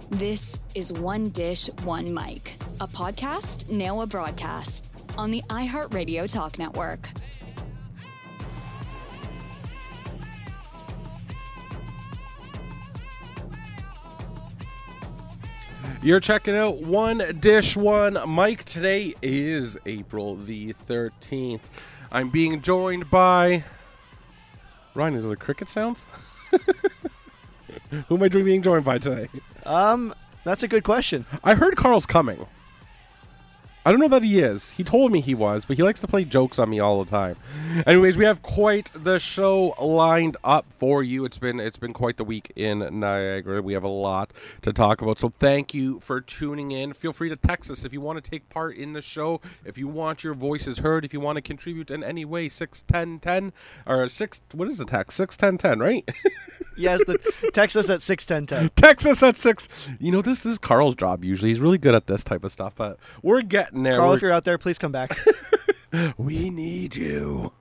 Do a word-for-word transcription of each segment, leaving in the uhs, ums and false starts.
This is One Dish, One Mic, a podcast, now a broadcast, on the iHeartRadio Talk Network. You're checking out One Dish, One Mic. Today is April the thirteenth. I'm being joined by... Ryan, is it the cricket sounds? Who am I being joined by today? Um, that's a good question. I heard Carl's coming. I don't know that he is. He told me he was, but he likes to play jokes on me all the time. Anyways, we have quite the show lined up for you. It's been it's been quite the week in Niagara. We have a lot to talk about. So thank you for tuning in. Feel free to text us if you want to take part in the show. If you want your voices heard, if you want to contribute in any way, six ten ten or six what is the text? six ten ten, right? Yes, the text us at six ten ten. Text us at six. You know, this, this is Carl's job usually. He's really good at this type of stuff, but we're getting there. Carl, we're... if you're out there, please come back. We need you.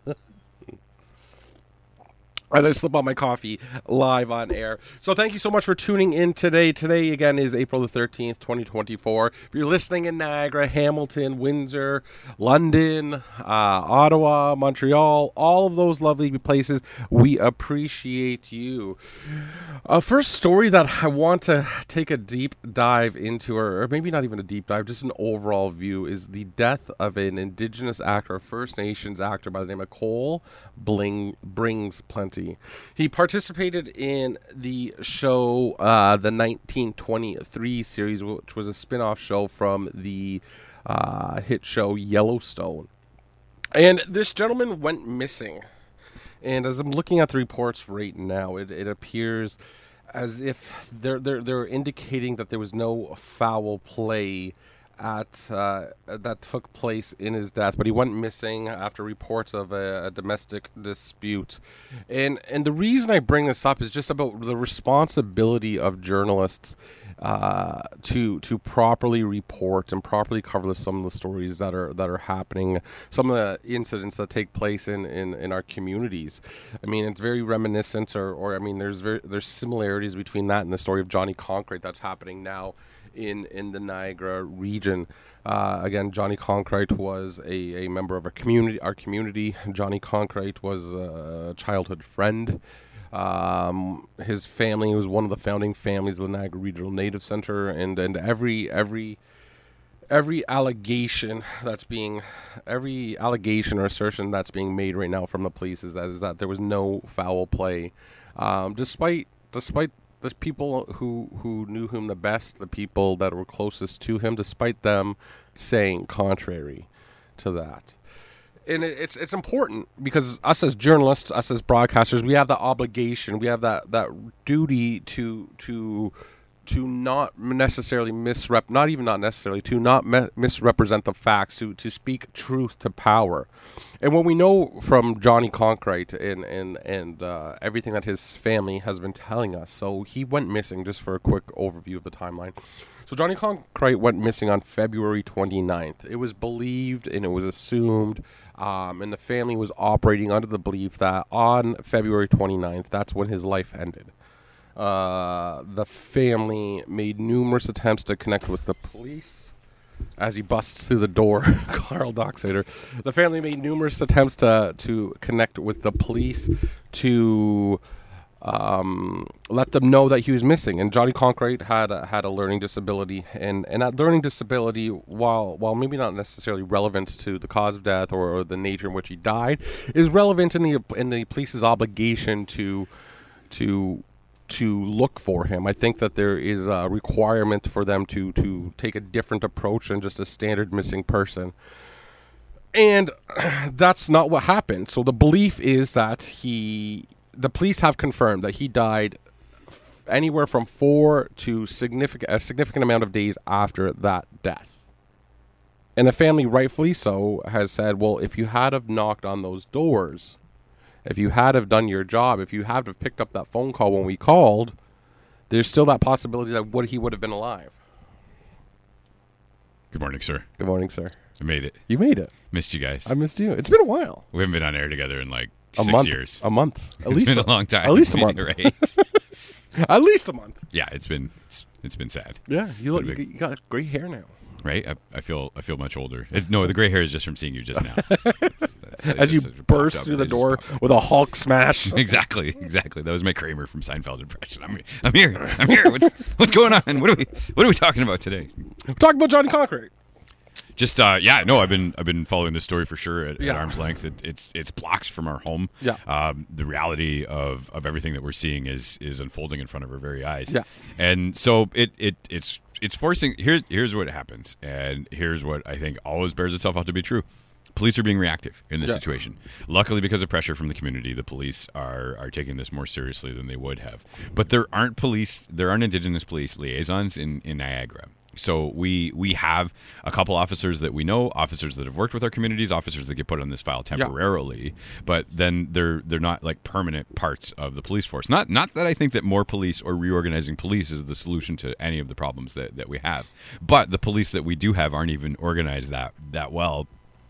As I slip on my coffee live on air. So thank you so much for tuning in today. Today, again, is April the thirteenth, twenty twenty-four. If you're listening in Niagara, Hamilton, Windsor, London, uh, Ottawa, Montreal, all of those lovely places, we appreciate you. Uh, first story that I want to take a deep dive into, or, or maybe not even a deep dive, just an overall view, is the death of an Indigenous actor, a First Nations actor by the name of Cole Bling, Brings Plenty. He participated in the show, uh, the nineteen twenty-three series, which was a spin-off show from the uh, hit show Yellowstone. And this gentleman went missing. And as I'm looking at the reports right now, it, it appears as if they're, they're, they're indicating that there was no foul play at uh, that took place in his death, but he went missing after reports of a, a domestic dispute. And and the reason I bring this up is just about the responsibility of journalists uh, to to properly report and properly cover some of the stories that are that are happening, some of the incidents that take place in, in, in our communities. I mean, it's very reminiscent, or, or I mean, there's very, there's similarities between that and the story of Johnny Concrete that's happening now in in the Niagara region. Uh, again, Johnny Concrete was a, a member of a community, our community. Johnny Concrete was a childhood friend. Um, his family was one of the founding families of the Niagara Regional Native Center, and, and every every every allegation that's being every allegation or assertion that's being made right now from the police is that, is that there was no foul play, um, despite despite the people who, who knew him the best, the people that were closest to him, despite them saying contrary to that. And it, it's it's important because us as journalists, us as broadcasters, we have that obligation, we have that, that duty to to to not necessarily misrep, not even not necessarily, to not me- misrepresent the facts, to, to speak truth to power. And what we know from Johnny Concrete and and, and uh, everything that his family has been telling us, so he went missing, just for a quick overview of the timeline. So Johnny Concrete went missing on February twenty-ninth. It was believed and it was assumed, um, and the family was operating under the belief that on February twenty-ninth, that's when his life ended. Uh, the family made numerous attempts to connect with the police as he busts through the door. Carl Docksader. The family made numerous attempts to to connect with the police to um, let them know that he was missing. And Johnny Concrete had a, had a learning disability, and, and that learning disability, while while maybe not necessarily relevant to the cause of death or, or the nature in which he died, is relevant in the in the police's obligation to to. to look for him. I think that there is a requirement for them to to take a different approach than just a standard missing person. And that's not what happened. So the belief is that he, the police have confirmed that he died f- anywhere from four to significant a significant amount of days after that death. And the family, rightfully so, has said, well, if you had have knocked on those doors, if you had have done your job, if you had have picked up that phone call when we called, there's still that possibility that would he would have been alive. Good morning, sir. Good morning, sir. I made it. You made it. Missed you guys. I missed you. It's been a while. We haven't been on air together in like a six month. years. A month. At it's least been a, a long time. At least a month. Right? At least a month. Yeah, it's been it's It's been sad. Yeah, you look. Been a big- You got great hair now. Right? I, I feel I feel much older. It, no, the gray hair is just from seeing you just now. That's, that's, it As you just popped burst up. through It the just door popped up. with a Hulk smash. Exactly, exactly. That was my Kramer from Seinfeld impression. I'm, I'm here. I'm here. What's what's going on? What are we What are we talking about today? Talk about Johnny Concrete. Just uh, yeah, no, I've been I've been following this story for sure at, Yeah. at arm's length. It, it's it's blocks from our home. Yeah. Um, the reality of, of everything that we're seeing is is unfolding in front of our very eyes. Yeah. And so it, it it's it's forcing. Here's here's what happens, and here's what I think always bears itself out to be true. Police are being reactive in this Yeah. situation. Luckily, because of pressure from the community, the police are are taking this more seriously than they would have. But there aren't police, there aren't Indigenous police liaisons in, in Niagara. So we we have a couple officers that we know, officers that have worked with our communities, officers that get put on this file temporarily, but then they're they're not like permanent parts of the police force. Not not that I think that more police or reorganizing police is the solution to any of the problems that, that we have. But the police that we do have aren't even organized that that well.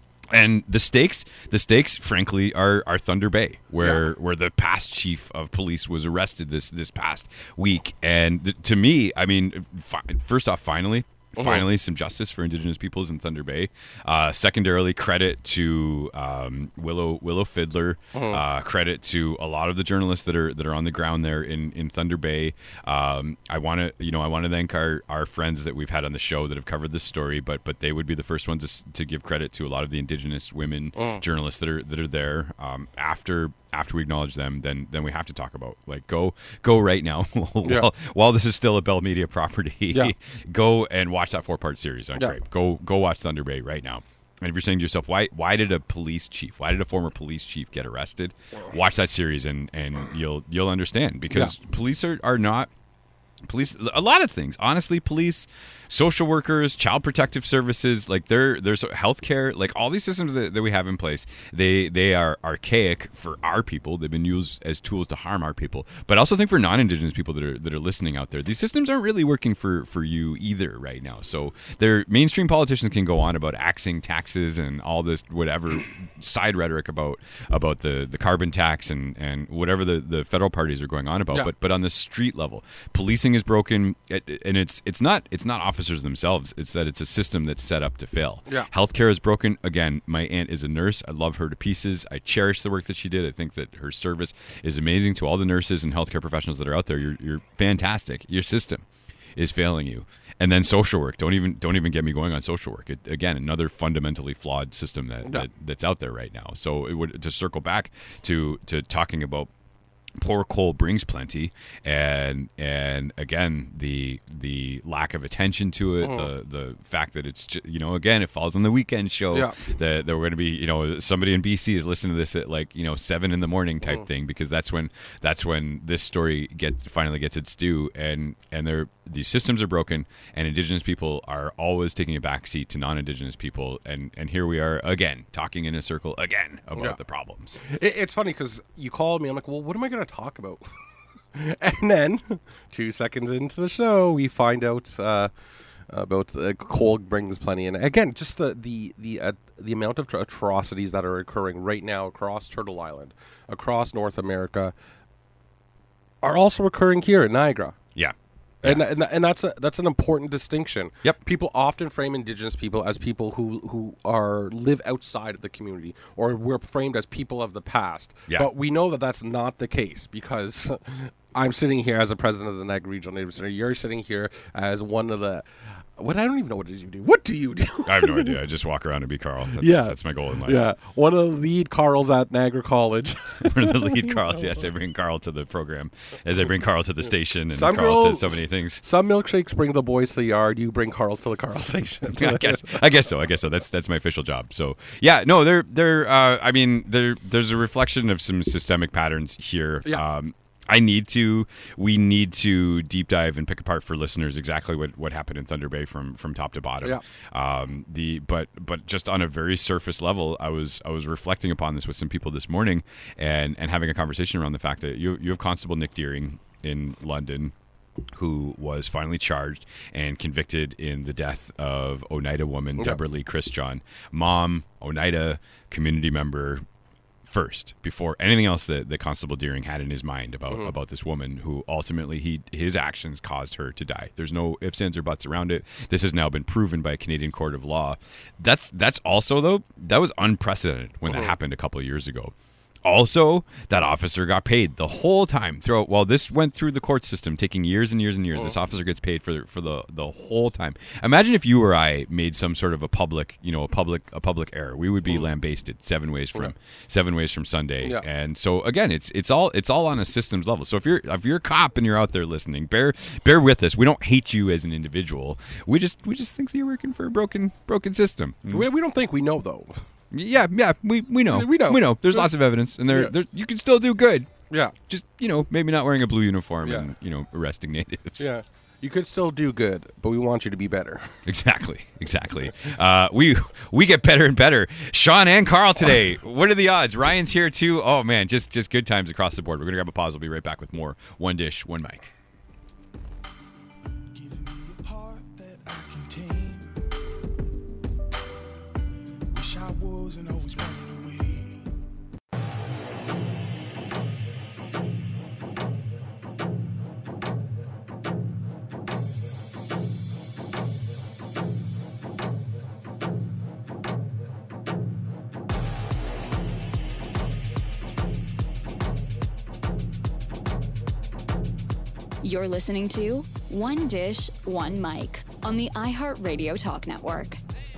And the stakes, the stakes, frankly, are, are Thunder Bay, where Yeah. where the past chief of police was arrested this this past week. And th- to me, I mean, fi- first off, finally, finally, some justice for Indigenous peoples in Thunder Bay. Uh, secondarily, credit to um, Willow Willow Fiddler. Uh, credit to a lot of the journalists that are that are on the ground there in, in Thunder Bay. Um, I want to, you know, I want to thank our, our friends that we've had on the show that have covered this story, but but they would be the first ones to, s- to give credit to a lot of the Indigenous women journalists that are that are there. Um, after after we acknowledge them, then then we have to talk about like go go right now while, Yeah. while this is still a Bell Media property. Yeah. Go and watch that four part series on Yeah. Crave. Go go watch Thunder Bay right now. And if you're saying to yourself, why why did a police chief, why did a former police chief get arrested? Watch that series and, and you'll you'll understand because police are, are not police a lot of things. Honestly, police, social workers, child protective services, like there there's healthcare, like all these systems that, that we have in place, they they are archaic for our people. They've been used as tools to harm our people. But I also think for non-Indigenous people that are that are listening out there, these systems aren't really working for for you either right now. So their mainstream politicians can go on about axing taxes and all this whatever side rhetoric about about the, the carbon tax and, and whatever the, the federal parties are going on about. Yeah. But but on the street level, policing is broken, it- and it's it's not it's not officers themselves. It's that it's a system that's set up to fail. Yeah. Healthcare is broken. Again, my aunt is a nurse. I love her to pieces. I cherish the work that she did. I think that her service is amazing. To all the nurses and healthcare professionals that are out there, you're you're fantastic. Your system is failing you. And then social work. Don't even don't even get me going on social work. It, again, another fundamentally flawed system that, Yeah. that that's out there right now. So it would to circle back to to talking about poor coal brings plenty, and and again the the lack of attention to it, the the fact that it's ju- you know again it falls on the weekend show. Yeah. That that we're going to be you know somebody in B C is listening to this at like you know seven in the morning type thing because that's when that's when this story get finally gets its due, and and they're these systems are broken, and Indigenous people are always taking a backseat to non-Indigenous people, and and here we are again talking in a circle again about Yeah. the problems. It, it's funny because you called me. I'm like, well, what am I going to talk about? And then, two seconds into the show, we find out uh, about uh, coal brings plenty. And again, just the the the uh, the amount of tr- atrocities that are occurring right now across Turtle Island, across North America, are also occurring here in Niagara. Yeah. And, and and that's a, that's an important distinction. Yep. People often frame Indigenous people as people who who are live outside of the community, or we're framed as people of the past. Yeah. But we know that that's not the case because I'm sitting here as a president of the Niagara Regional Native Center. You're sitting here as one of the. What I don't even know what it is you do. What do you do? I have no idea. I just walk around and be Carl. That's, Yeah. that's my goal in life. Yeah, one of the lead Carls at Niagara College. We're the lead Carls. Yes, I bring Carl to the program as I bring Carl to the station and Some Carl girls- to so many things. Some milkshakes bring the boys to the yard. You bring Carls to the Carl station. I guess. I guess so. I guess so. That's that's my official job. So yeah, no, there there. Uh, I mean, there there's a reflection of some systemic patterns here. Yeah. Um, I need to. We need to deep dive and pick apart for listeners exactly what, what happened in Thunder Bay from, from top to bottom. Yeah. Um, the but but just on a very surface level, I was I was reflecting upon this with some people this morning, and, and having a conversation around the fact that you you have Constable Nick Deering in London, who was finally charged and convicted in the death of Oneida woman Yeah. Deborah Lee Christian, mom, Oneida community member. first before anything else that, that Constable Deering had in his mind about Mm-hmm. about this woman who ultimately he his actions caused her to die. There's no ifs, ands, or buts around it. This has now been proven by a Canadian court of law. That's that's also though that was unprecedented when Mm-hmm. that happened a couple of years ago. Also, that officer got paid the whole time throughout. While this went through the court system, taking years and years and years, this officer gets paid for for the the whole time. Imagine if you or I made some sort of a public, you know, a public a public error. We would be lambasted seven ways from seven ways from Sunday. Yeah. And so again, it's it's all it's all on a systems level. So if you're if you're a cop and you're out there listening, bear bear with us. We don't hate you as an individual. We just we just think that you're working for a broken broken system. We, we don't think we know though. Yeah, yeah, we we know. We know. We know. There's Yeah. lots of evidence, and there, Yeah. there you can still do good. Yeah. Just, you know, maybe not wearing a blue uniform Yeah. and, you know, arresting natives. Yeah. You could still do good, but we want you to be better. Exactly. Exactly. Uh, we we get better and better. Sean and Carl today. What are the odds? Ryan's here too. Oh man, just just good times across the board. We're gonna grab a pause. We'll be right back with more One Dish, One Mic. Give me a heart that I can tame. Wish I wasn't always running away. You're listening to One Dish, One Mic on the iHeartRadio Talk Network.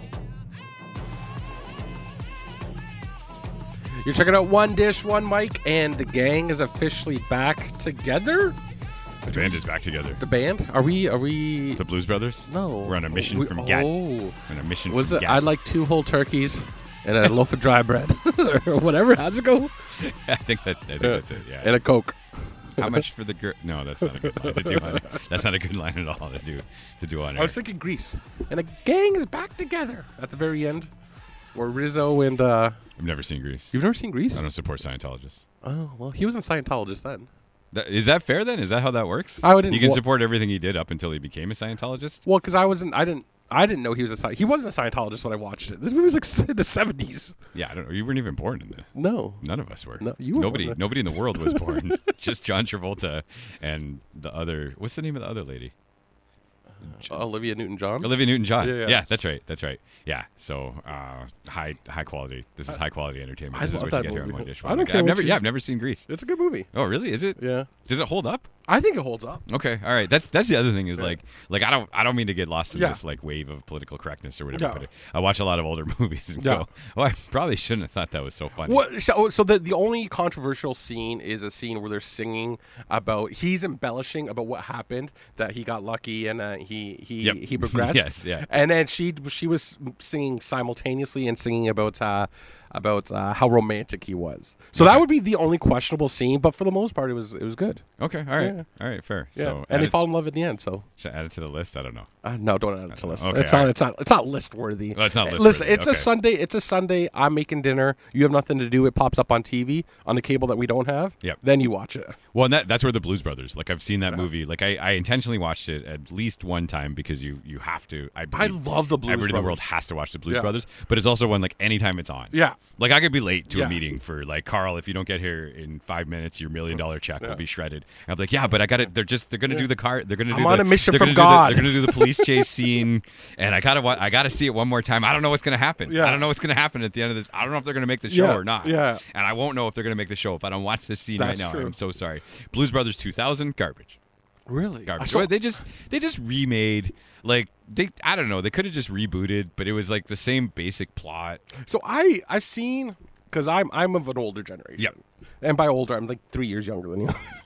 You're checking out One Dish, One Mic, and the gang is officially back together. The band is back together. The band? Are we? Are we? The Blues Brothers? No. We're on a mission We- from Gat. Oh. On a mission Was from it? Gat. I'd like two whole turkeys and a loaf of dry bread or whatever. How's it go? I think that I think that's it. Yeah. And a Coke. How much for the girl? No, that's not a good line to do. On, that's not a good line at all to do to do on I air. was thinking Grease. And a gang is back together at the very end. Where Rizzo and uh I've never seen Grease. you've never seen Grease? I don't support Scientologists. Oh well, he was a Scientologist then. That, is that fair then? Is that how that works? I wouldn't- You can well- support everything he did up until he became a Scientologist? Well, because I wasn't, I didn't, I didn't know he was a Sci- he wasn't a Scientologist when I watched it. This movie was like s- in the seventies. Yeah, I don't know. You weren't even born in the. No, None of us were. No, you were nobody. born. Nobody in the world was born. Just John Travolta and the other. What's the name of the other lady? Olivia Newton-John. Olivia Newton-John. Yeah, yeah. that's right. That's right. Yeah. So uh, high, high quality. This is high quality entertainment. I This is love what that you get here on movie. One Dish. I One don't Mic. care I've what never. you- Yeah, I've never seen Grease. It's a good movie. Oh, really? Is it? Yeah, Does it hold up? I think it holds up. Okay, all right. That's that's the other thing is like like I don't I don't mean to get lost in Yeah. this like wave of political correctness or whatever. Yeah. But I watch a lot of older movies and Yeah. go, oh, I probably shouldn't have thought that was so funny. What? So, so the the only controversial scene is a scene where they're singing about he's embellishing about what happened, that he got lucky and uh, he he Yep. he progressed. Yes, yeah. And then she she was singing simultaneously and singing about uh, about uh, how romantic he was. So that would be the only questionable scene, but for the most part, it was it was good. Okay, all right, Yeah. all right, fair. Yeah. So and add they it, fall in love at the end. So should I add it to the list. I don't know. uh, no, don't add it to list. Okay, it's all not. right. It's not. It's not list worthy. Oh, it's not list Listen, worthy, it's a okay. Sunday. It's a Sunday. I'm making dinner. You have nothing to do. It pops up on T V on the cable that we don't have. Yep. Then you watch it. Well, and that, that's where the Blues Brothers. Like I've seen that movie. Like I, I intentionally watched it at least one time because you you have to. I, I believe love the Blues Everybody in the world Brothers. has to watch the Blues Yeah. Brothers, but it's also one like anytime it's on. Yeah. Like I could be late to Yeah. a meeting for like Carl. If you don't get here in five minutes, your million dollar check Yeah. will be shredded. And I'm like, yeah, but I got it. They're just they're gonna do the car. They're gonna do. I'm the, on a mission they're from gonna do the- God. they're gonna do the police chase scene, and I gotta wa- I gotta see it one more time. I don't know what's gonna happen. Yeah. I don't know what's gonna happen at the end of this. I don't know if they're gonna make the show Yeah. or not. Yeah. And I won't know if they're gonna make the show if I don't watch this scene right That's now. true. I'm so sorry. Blues Brothers two thousand garbage. Really? Garbage. So- Well, they just they just remade like they I don't know they could have just rebooted, but it was like the same basic plot. So I I've seen because I'm I'm of an older generation. Yep. And by older, I'm like three years younger than you.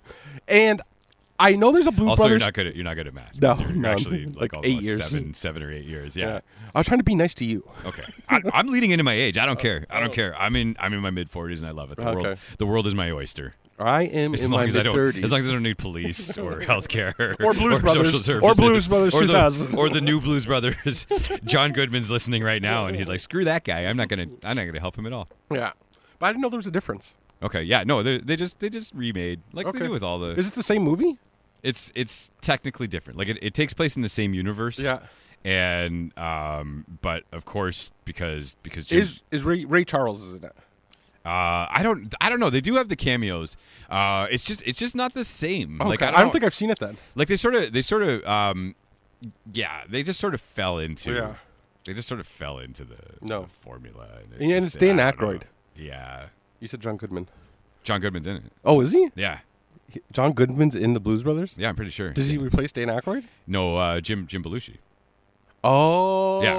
And I know there's a Blue Also, Brothers. you're not good at you're not good at math. No, you're, you're no, actually like like, eight almost years. seven seven or eight years. Yeah. Yeah. I was trying to be nice to you. Okay. I, I'm leading into my age. I don't care. I don't care. I'm in I'm in my mid forties and I love it. The Okay. world the world is my oyster. I am As in long my as I mid don't, thirties. as long as I don't need police or healthcare Or Blues Brothers, social or services, Blues Brothers or two the, thousand. or the new Blues Brothers. John Goodman's listening right now, and he's like, "Screw that guy! I'm not gonna, I'm not gonna help him at all." Yeah. But I didn't know there was a difference. Okay, yeah, no, they, they just they just remade like Okay. they do with all the. Is it the same movie? It's it's technically different. Like it, it takes place in the same universe. Yeah. And um, but of course because because Jim, Is is Ray Ray Charles is in it? Uh, I don't. I don't know. They do have the cameos. Uh, it's just. It's just not the same. Okay. Like I I don't, don't think I've seen it then. Like they sort of. They sort of. Um, yeah. They just sort of fell into. Yeah. They just sort of fell into the, No. the formula. And And it's just- Dan I don't know. Aykroyd. Yeah. You said John Goodman. John Goodman's in it. Oh, is he? Yeah. He- John Goodman's in the Blues Brothers? Yeah. I'm pretty sure. Does he replace Dan Aykroyd? No. Uh, Jim. Jim Belushi. Oh. Yeah.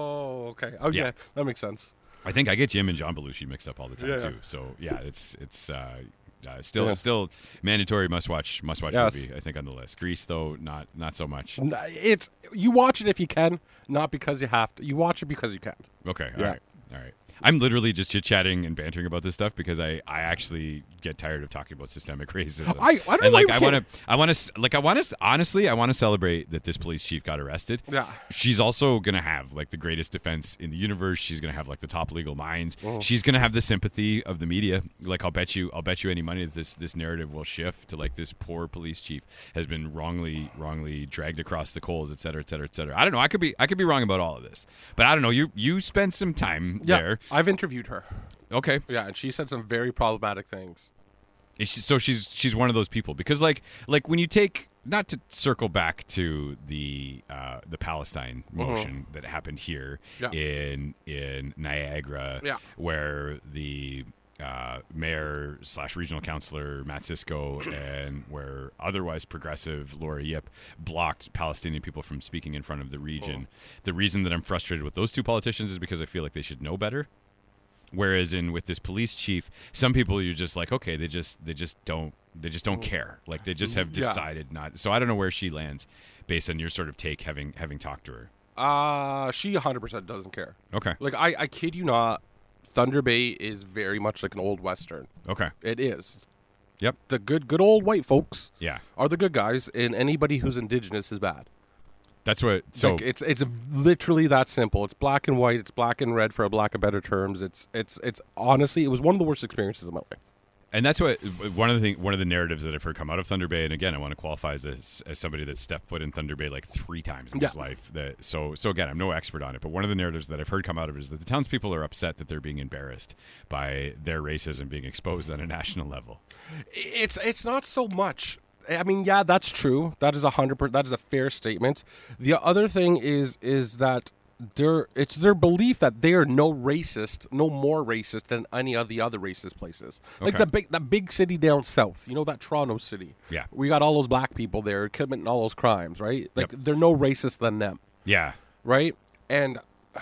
Okay. Oh, yeah. Yeah. That makes sense. I think I get Jim and John Belushi mixed up all the time Yeah. too. So yeah, it's it's uh, uh, still Yeah. it's still mandatory must watch must watch Yes. movie. I think on the list. Grease though, not not so much. N- It's you watch it if you can, not because you have to. You watch it because you can. Okay, all Yeah. right, all right. I'm literally just chit chatting and bantering about this stuff because I, I actually get tired of talking about systemic racism. I- I don't know and why like we I can't- want to I want to like I want to honestly I want to celebrate that this police chief got arrested. Yeah. She's also gonna have like the greatest defense in the universe. She's gonna have like the top legal minds. Oh. She's gonna have the sympathy of the media. Like I'll bet you I'll bet you any money that this this narrative will shift to like this poor police chief has been wrongly wrongly dragged across the coals, et cetera, et cetera, et cetera. I don't know. I could be I could be wrong about all of this, but I don't know. You you spent some time Yeah. there. I've interviewed her. Okay. Yeah, and she said some very problematic things. Is she- so she's she's one of those people because like like when you take not to circle back to the uh, the Palestine motion that happened here Yeah. in in Niagara, Yeah. where the uh, mayor slash regional councilor Matt Sisko and where otherwise progressive Laura Yip blocked Palestinian people from speaking in front of the region. The reason that I'm frustrated with those two politicians is because I feel like they should know better. Whereas in with this police chief, some people you're just like, okay, they just they just don't they just don't care. Like they just have Yeah. decided not. So I don't know where she lands based on your sort of take, having having talked to her. Uh, she one hundred percent doesn't care. Okay. Like, I, I kid you not, Thunder Bay is very much like an old Western. Okay. It is. Yep. The good, good old white folks Yeah. are the good guys, and anybody who's indigenous is bad. That's what. So Like, it's it's literally that simple. It's black and white. It's black and red, for a lack of better terms. It's it's it's honestly, it was one of the worst experiences of my life. and that's what one of the thing, one of the narratives that I've heard come out of Thunder Bay. And again, I want to qualify as this, as somebody that stepped foot in Thunder Bay like three times in his Yeah. life. That so so again, I'm no expert on it, but one of the narratives that I've heard come out of it is that the townspeople are upset that they're being embarrassed by their racism being exposed on a national level. It's it's not so much. I mean, yeah, that's true. That is a hundred. Per, that is a fair statement. The other thing is is that their it's their belief that they are no racist, no more racist than any of the other racist places. Like Okay. the big that big city down south. You know, that Toronto city. Yeah. we got all those black people there committing all those crimes, right? Like Yep. they're no racist than them, Yeah. right? And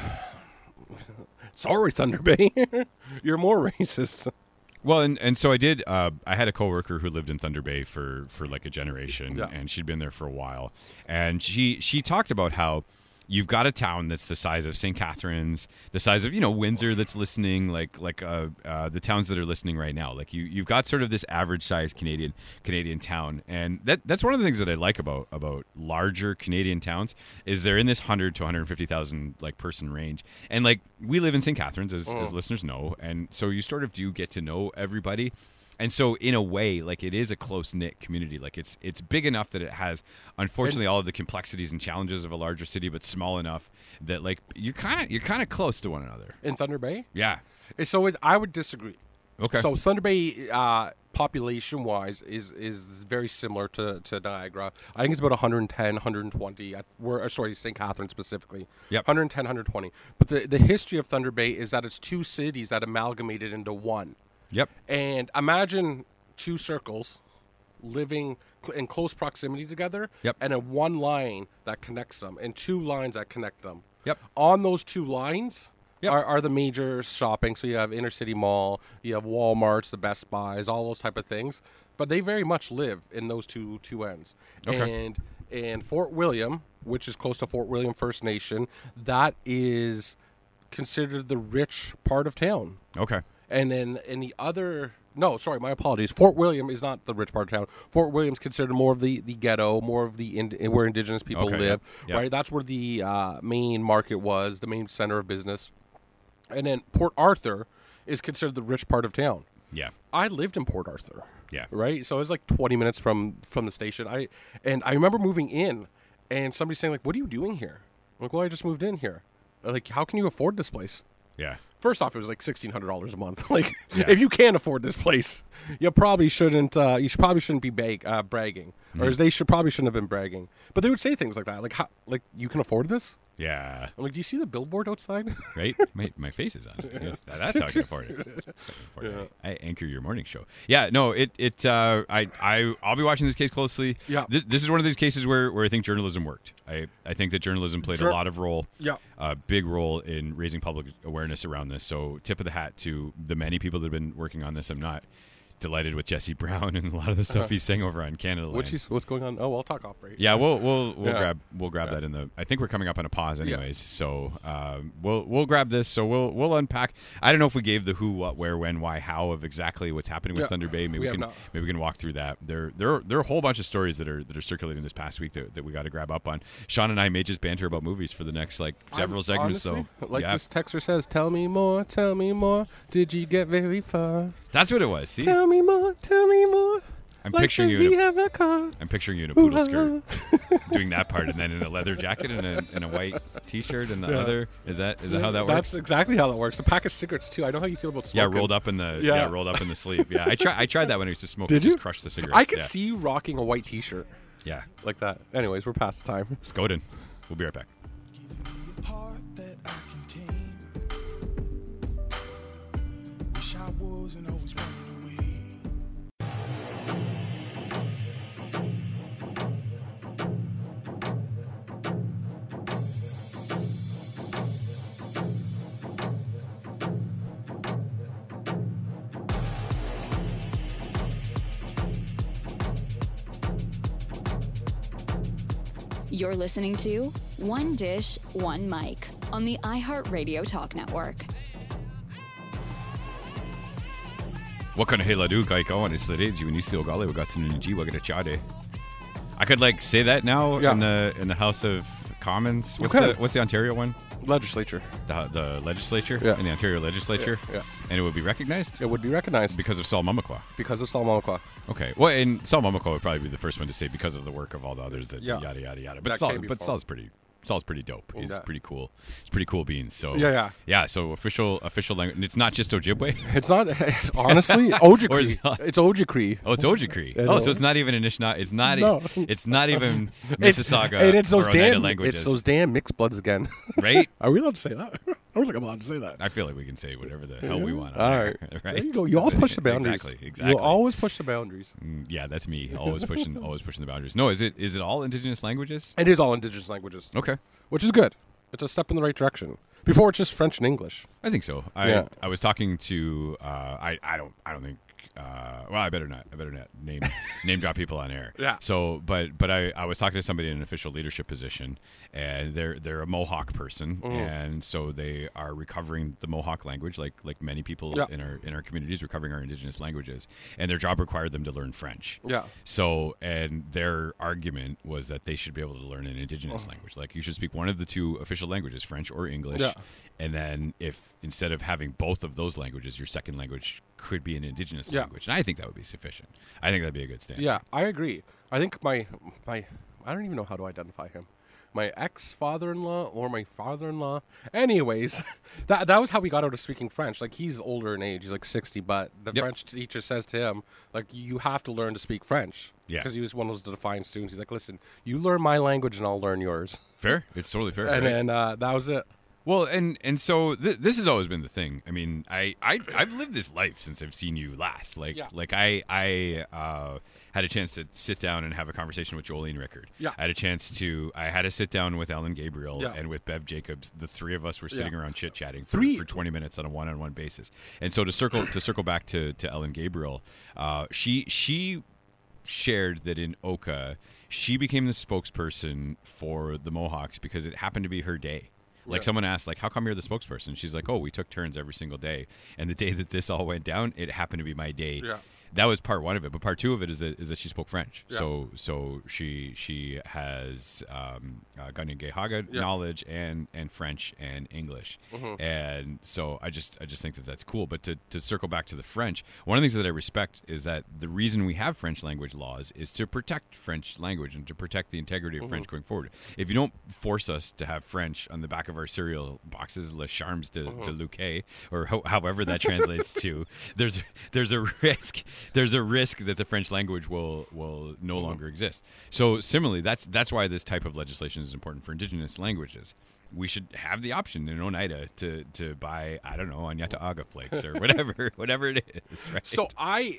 sorry, Thunder Bay, you're more racist. Well, and, and so I did. Uh, I had a coworker who lived in Thunder Bay for, for like a generation, Yeah. and she'd been there for a while. And she she talked about how you've got a town that's the size of Saint Catharines, the size of you know Windsor that's listening, like like uh, uh, the towns that are listening right now. Like you you've got sort of this average sized Canadian Canadian town, and that that's one of the things that I like about about larger Canadian towns is they're in this hundred to one hundred fifty thousand like person range, and like we live in Saint Catharines as, as listeners know, and so you sort of do get to know everybody. And so, in a way, like it is a close knit community. Like it's it's big enough that it has, unfortunately, all of the complexities and challenges of a larger city, but small enough that like you're kind of you're kind of close to one another. In Thunder Bay? Yeah. So it, I would disagree. Okay. So Thunder Bay, uh, population-wise, is is very similar to, to Niagara. I think it's about one hundred ten, one hundred twenty. I- We're uh, sorry, Saint Catharines specifically. Yep. one hundred ten, one hundred twenty. But the the history of Thunder Bay is that it's two cities that amalgamated into one. Yep. And imagine two circles living cl- in close proximity together, Yep. and a one line that connects them, and two lines that connect them. Yep. On those two lines Yep. are, are the major shopping. So you have Inner City Mall, you have Walmarts, the Best Buys, all those type of things. But they very much live in those two two ends. Okay. And and Fort William, which is close to Fort William First Nation, that is considered the rich part of town. Okay. And then in the other, no, sorry, my apologies. Fort William is not the rich part of town. Fort William's considered more of the, the ghetto, more of the in, where indigenous people Okay, live, yeah, yeah. right? That's where the uh, main market was, the main center of business. And then Port Arthur is considered the rich part of town. Yeah. I lived in Port Arthur. Yeah. Right. So it was like twenty minutes from from the station. I and I remember moving in, and somebody saying like, "What are you doing here?" I'm like, "Well, I just moved in here." They're like, how can you afford this place? Yeah. First off, it was like sixteen hundred dollars a month. Like, Yeah. if you can't afford this place, you probably shouldn't. Uh, you should probably shouldn't be bag, uh, bragging, Mm-hmm. or they should probably shouldn't have been bragging. But they would say things like that, like, how, like you can afford this. Yeah. I'm like, do you see the billboard outside? Right? My, my face is on it. Yeah, that's how I can afford it. That's how I can afford it. I anchor your morning show. Yeah, no, it it uh, I I I'll be watching this case closely. Yeah. This, this is one of these cases where, where I think journalism worked. I, I think that journalism played Jour- a lot of role. Yeah. A big role in raising public awareness around this. So tip of the hat to the many people that have been working on this. I'm not delighted with Jesse Brown and a lot of the stuff he's saying over on Canada Land. Which is what's going on? Oh, I'll talk off break. Yeah, we'll we'll we'll Yeah. grab we'll grab Yeah. that in the. I think we're coming up on a pause, Yeah. anyways. So um, we'll we'll grab this. So we'll we'll unpack. I don't know if we gave the who, what, where, when, why, how of exactly what's happening with Yeah. Thunder Bay. Maybe We we, have can not. maybe we can walk through that. There there there are a whole bunch of stories that are that are circulating this past week that, that we got to grab up on. Sean and I may just banter about movies for the next like several I'm- segments. honestly, so like yeah, this texter says, tell me more, tell me more. Did you get very far? that's what it was. See, Tell me more, tell me more. I'm like picturing does you. he In a, have a car? I'm picturing you in a poodle Ooh, skirt, doing that part, and then in a leather jacket and a, and a white T-shirt, and the Yeah. other. Is that is that how that That's works? exactly how that works. A pack of cigarettes too. I know how you feel about Yeah, smoking. rolled up in the yeah. Yeah. rolled up in the sleeve. Yeah, I try I tried that when I used to smoke. Did and just you? crush the cigarettes. I could yeah. see you rocking a white T-shirt Yeah, like that. Anyways, we're past the time. Skoden. We'll be right back. Give me a heart that I can tame. Wish I wasn't always running away. You're listening to One Dish, One Mic on the iHeartRadio Talk Network. What kind of hela do kai kawan is the rage when you still gali we got some energy we got a chade. I could like say that now Yeah. in the in the House of Commons. What's Okay. the what's the Ontario one? Legislature. The the legislature Yeah. in the Ontario legislature. Yeah, yeah. And it would be recognized It would be recognized because of Saul Mamakwa. because of Salmoqua. Okay. Well, and Saul Mamakwa would probably be the first one to say because of the work of all the others that Yeah. yada yada yada. But That Saul, came but before. Saul's pretty. Saul's pretty dope. He's Yeah. pretty cool. He's pretty cool beans. So Yeah, yeah. yeah. So official official language. It's not just Ojibwe. It's not honestly Or is Ojibwe. it not? It's Ojibwe. Oh, it's Ojibwe. Yeah, Oh, no. so it's not even Anishinaabe. It's not. No. It's not even It's- Mississauga and it's those or Oneida damn languages. It's those damn mixed bloods again. right? Are we allowed to say that? I don't think I'm allowed to say that. I feel like we can say whatever the hell we want. on All there, right. right. There you go. You always push the boundaries. Exactly. Exactly. You always push the boundaries. Mm, yeah, that's me. Always pushing. Always pushing the boundaries. No, is it? Is it all Indigenous languages? It is all indigenous languages, Okay. which is good. It's a step in the right direction. Before it's just French and English. I think so. I Yeah. I was talking to uh, I I don't I don't think uh, well I better not I better not name name drop people on air. Yeah. So but but I, I was talking to somebody in an official leadership position and they're they're a Mohawk person Mm-hmm. and so they are recovering the Mohawk language like like many people Yeah. in our in our communities recovering our indigenous languages and their job required them to learn French. Yeah. So and their argument was that they should be able to learn an indigenous language. Like you should speak one of the two official languages, French or English. Yeah. And then if instead of having both of those languages, your second language could be an indigenous Yeah. language. And I think that would be sufficient. I think that'd be a good stand. Yeah, I agree. I think my my I don't even know how to identify him. My ex father-in-law or my father-in-law. Anyways, that that was how we got out of speaking French. Like he's older in age, he's like sixty, but the Yep. French teacher says to him, like, you have to learn to speak French. Yeah. Because he was one of those defiant students. He's like, listen, you learn my language and I'll learn yours. Fair. It's totally fair. And right? then uh, that was it. Well, and and so th- this has always been the thing. I mean, I, I I've lived this life since I've seen you last. Like Yeah. like I I uh, had a chance to sit down and have a conversation with Jolene Rickard. Yeah. I had a chance to I had to sit down with Ellen Gabriel Yeah. and with Bev Jacobs. The three of us were sitting Yeah. around chit chatting for, Three. for twenty minutes on a one on one basis. And so to circle to circle back to to Ellen Gabriel, uh, she she shared that in Oka, she became the spokesperson for the Mohawks because it happened to be her day. Like Yeah. someone asked, like, how come you're the spokesperson? She's like, oh, we took turns every single day. And the day that this all went down, it happened to be my day. Yeah. that was part one of it. But part two of it is that is that she spoke French. Yeah. So so she she has um, uh, Gahaga Yeah. knowledge and and French and English. Mhm. And so I just I just think that that's cool. But to to circle back to the French, one of the things that I respect is that the reason we have French language laws is to protect French language and to protect the integrity of Mhm. French going forward. If you don't force us to have French on the back of our cereal boxes, Les Charmes de, Mhm. de Luque, or ho- however that translates to, there's there's a risk there's a risk that the French language will will no Mhm. longer exist. So similarly, that's that's why this type of legislation is important for Indigenous languages. We should have the option in Oneida to to buy, I don't know, Anyata Aga flakes or whatever whatever it is. Right? So I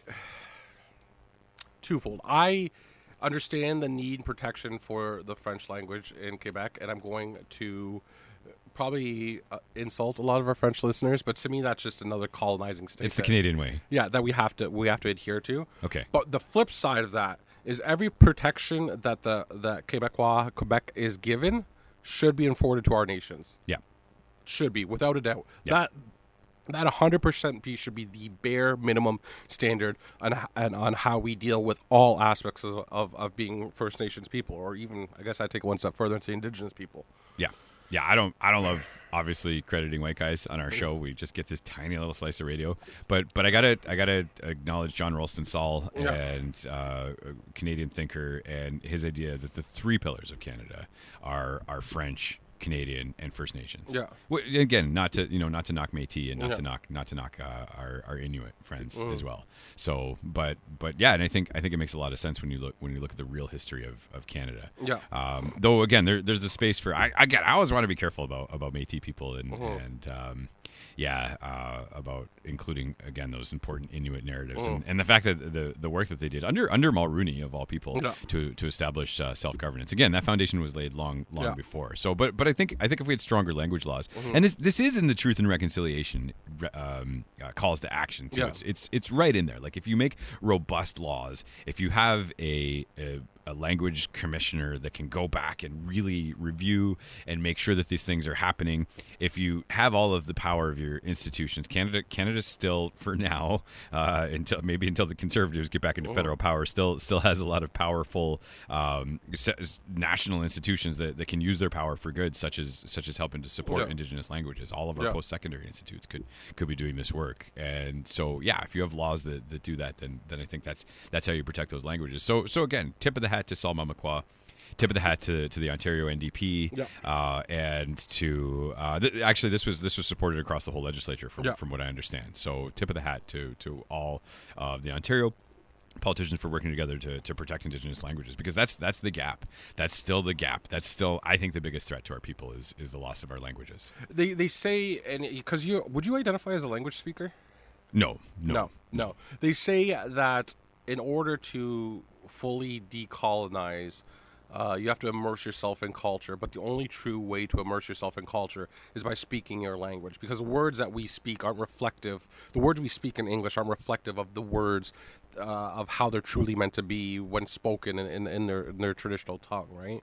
twofold. I understand the need and protection for the French language in Quebec, and I'm going to probably uh, insult a lot of our French listeners, but to me that's just another colonizing state. it's the that- Canadian way. Yeah, that we have to we have to adhere to. Okay. But the flip side of that is every protection that the that Quebecois Quebec is given should be afforded to our nations. Yeah. Should be, without a doubt. Yeah. That that one hundred percent piece should be the bare minimum standard on, h- and on how we deal with all aspects of, of, of being First Nations people, or even, I guess I take it one step further and say Indigenous people. Yeah. Yeah, I don't I don't love obviously crediting white guys on our show. We just get this tiny little slice of radio. But but I gotta I gotta acknowledge John Ralston Saul Yeah. and uh, a Canadian thinker, and his idea that the three pillars of Canada are are French, Canadian, and First Nations. Yeah. Wh- Again, not to you know not to knock Métis and not Yeah. to knock not to knock uh, our our Inuit friends Mhm. as well. So, but but yeah, and I think I think it makes a lot of sense when you look when you look at the real history of, of Canada. Yeah. Um, though again, there, there's a space for I I, get, I always want to be careful about about Métis people and Mhm. and um, yeah uh, about including again those important Inuit narratives Mhm. and, and the fact that the the work that they did under under Mulrooney of all people Yeah. to to establish uh, self governance. Again, that foundation was laid long long Yeah. before. So, but but I think I think if we had stronger language laws, Mhm. and this this is in the Truth and Reconciliation um, uh, calls to action too. Yeah. It's it's it's right in there. Like if you make robust laws, if you have a, a a language commissioner that can go back and really review and make sure that these things are happening. If you have all of the power of your institutions, Canada, Canada still, for now, uh, until maybe until the Conservatives get back into federal power, still still has a lot of powerful um, s- national institutions that, that can use their power for good, such as such as helping to support Yeah. Indigenous languages. All of our Yeah. post-secondary institutes could could be doing this work, and so yeah, if you have laws that, that do that, then then I think that's that's how you protect those languages. So so again, tip of the hat to Saul Mamakwa, tip of the hat to, to the Ontario N D P, Yeah. uh, and to uh, th- actually this was this was supported across the whole legislature from Yeah. from what I understand. So tip of the hat to to all of the Ontario politicians for working together to, to protect Indigenous languages, because that's that's the gap. That's still the gap. That's still, I think, the biggest threat to our people is is the loss of our languages. They they say, and because you would you identify as a language speaker? No, no, No, no. They say that in order to fully decolonize, uh, you have to immerse yourself in culture. But the only true way to immerse yourself in culture is by speaking your language, because the words that we speak aren't reflective. The words we speak in English aren't reflective of the words uh, of how they're truly meant to be when spoken in, in, in, their, in their traditional tongue, right?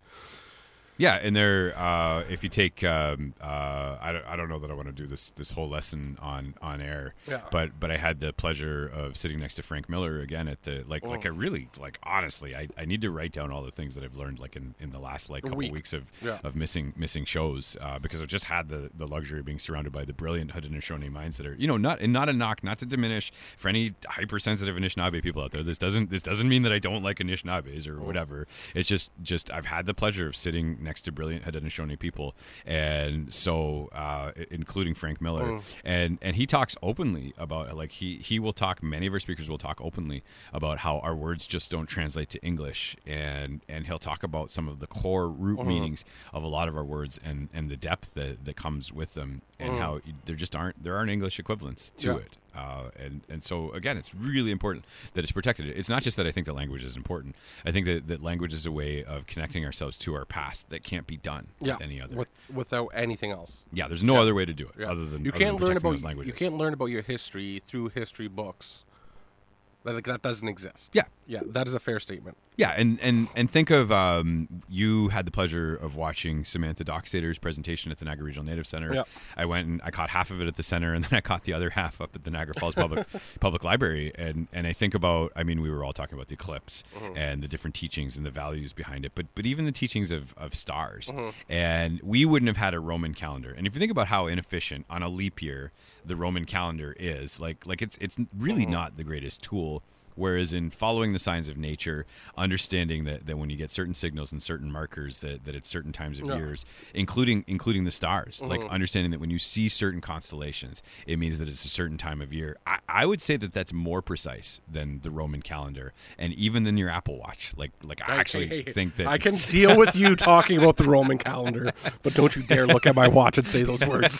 Yeah, and there, uh, if you take, um, uh, I, don't, I don't know that I want to do this this whole lesson on, on air, Yeah. but but I had the pleasure of sitting next to Frank Miller again at the like like I really like honestly I, I need to write down all the things that I've learned like in, in the last like couple week. weeks of Yeah. of missing missing shows uh, because I've just had the, the luxury of being surrounded by the brilliant Haudenosaunee minds that are you know not and not a knock, not to diminish for any hypersensitive Anishinaabe people out there. This doesn't this doesn't mean that I don't like Anishinaabes or whatever. It's just just I've had the pleasure of sitting next to brilliant Haudenosaunee people, and so uh, including Frank Miller, Mm. and and he talks openly about like he he will talk. Many of our speakers will talk openly about how our words just don't translate to English, and and he'll talk about some of the core root Mhm. meanings of a lot of our words and and the depth that that comes with them, and Mm. how there just aren't there aren't English equivalents to Yeah. it. Uh, and and so again, it's really important that it's protected. It's not just that I think that language is important. I think that, that language is a way of connecting ourselves to our past that can't be done Yeah, with any other. with, without anything else. yeah, there's no Yeah. other way to do it Yeah. other than you other can't than learn protecting about those languages. you can't learn about your history through history books. Like that doesn't exist. Yeah. Yeah, that is a fair statement. Yeah, and, and, and think of um, you had the pleasure of watching Samantha Dockstader's presentation at the Niagara Regional Native Center. Yep. I went and I caught half of it at the center, and then I caught the other half up at the Niagara Falls Public Public Library. And, and I think about, I mean, we were all talking about the eclipse mm-hmm. and the different teachings and the values behind it, but but even the teachings of, of stars. Mm-hmm. And we wouldn't have had a Roman calendar. And if you think about how inefficient on a leap year the Roman calendar is, like like it's it's really mm-hmm. not the greatest tool. Whereas in following the signs of nature, understanding that, that when you get certain signals and certain markers that, that it's certain times of yeah. years, including including the stars, Mm-hmm. like understanding that when you see certain constellations, it means that it's a certain time of year. I, I would say that that's more precise than the Roman calendar and even than your Apple Watch. Like like I actually Hey, hey, think that I can deal with you talking about the Roman calendar, but don't you dare look at my watch and say those words.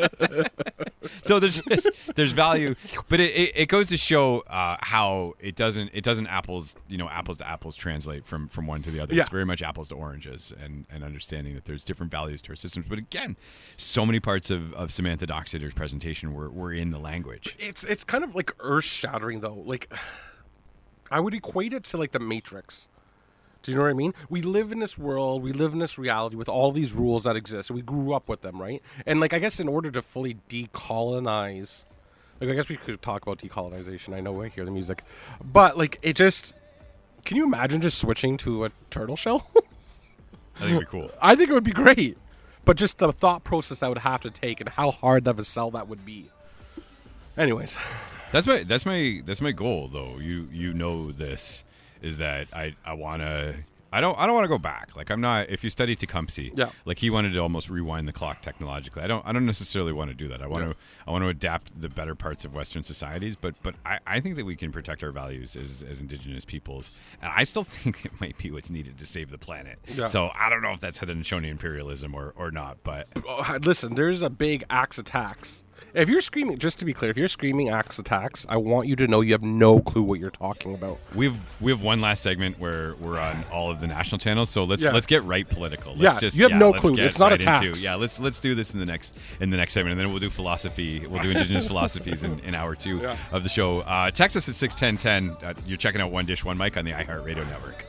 So there's just, there's value, but it, it, it goes to show uh, how it doesn't it doesn't apples you know apples to apples translate from, from one to the other. Yeah. It's very much apples to oranges, and, and understanding that there's different values to our systems. But again, so many parts of, of Samantha Dockstader's presentation were, were in the language. It's it's kind of like earth shattering though. Like I would equate it to like the Matrix. Do you know what I mean? We live in this world, we live in this reality with all these rules that exist. And we grew up with them, right? And like I guess in order to fully decolonize, like I guess we could talk about decolonization. I know I hear the music, but like it just, can you imagine just switching to a turtle shell? I think it'd be cool. I think it would be great, but just the thought process that would have to take and how hard of a sell that would be. Anyways, That's my that's my that's my goal though. You you know this. Is that I, I want to I don't I don't want to go back. Like I'm not. If you study Tecumseh, Yeah. like he wanted to almost rewind the clock technologically. I don't I don't necessarily want to do that. I want Yeah. to I want to adapt the better parts of Western societies. But but I, I think that we can protect our values as as Indigenous peoples. And I still think it might be what's needed to save the planet. Yeah. So I don't know if that's Haudenosaunee imperialism or or not. But oh, listen, there's a big axe attacks. If you're screaming, just to be clear, if you're screaming axe attacks, I want you to know you have no clue what you're talking about. we've we have one last segment where we're on all of the national channels. So let's Yeah. let's get right political. Let's Yeah, just, you have no let's clue. get It's not a right tax. into- yeah, let's let's do this in the next in the next segment, and then we'll do philosophy. We'll do Indigenous philosophies in, in hour two Yeah. of the show. Uh, text us at six ten ten. Uh, you're checking out One Dish One Mic on the iHeartRadio network.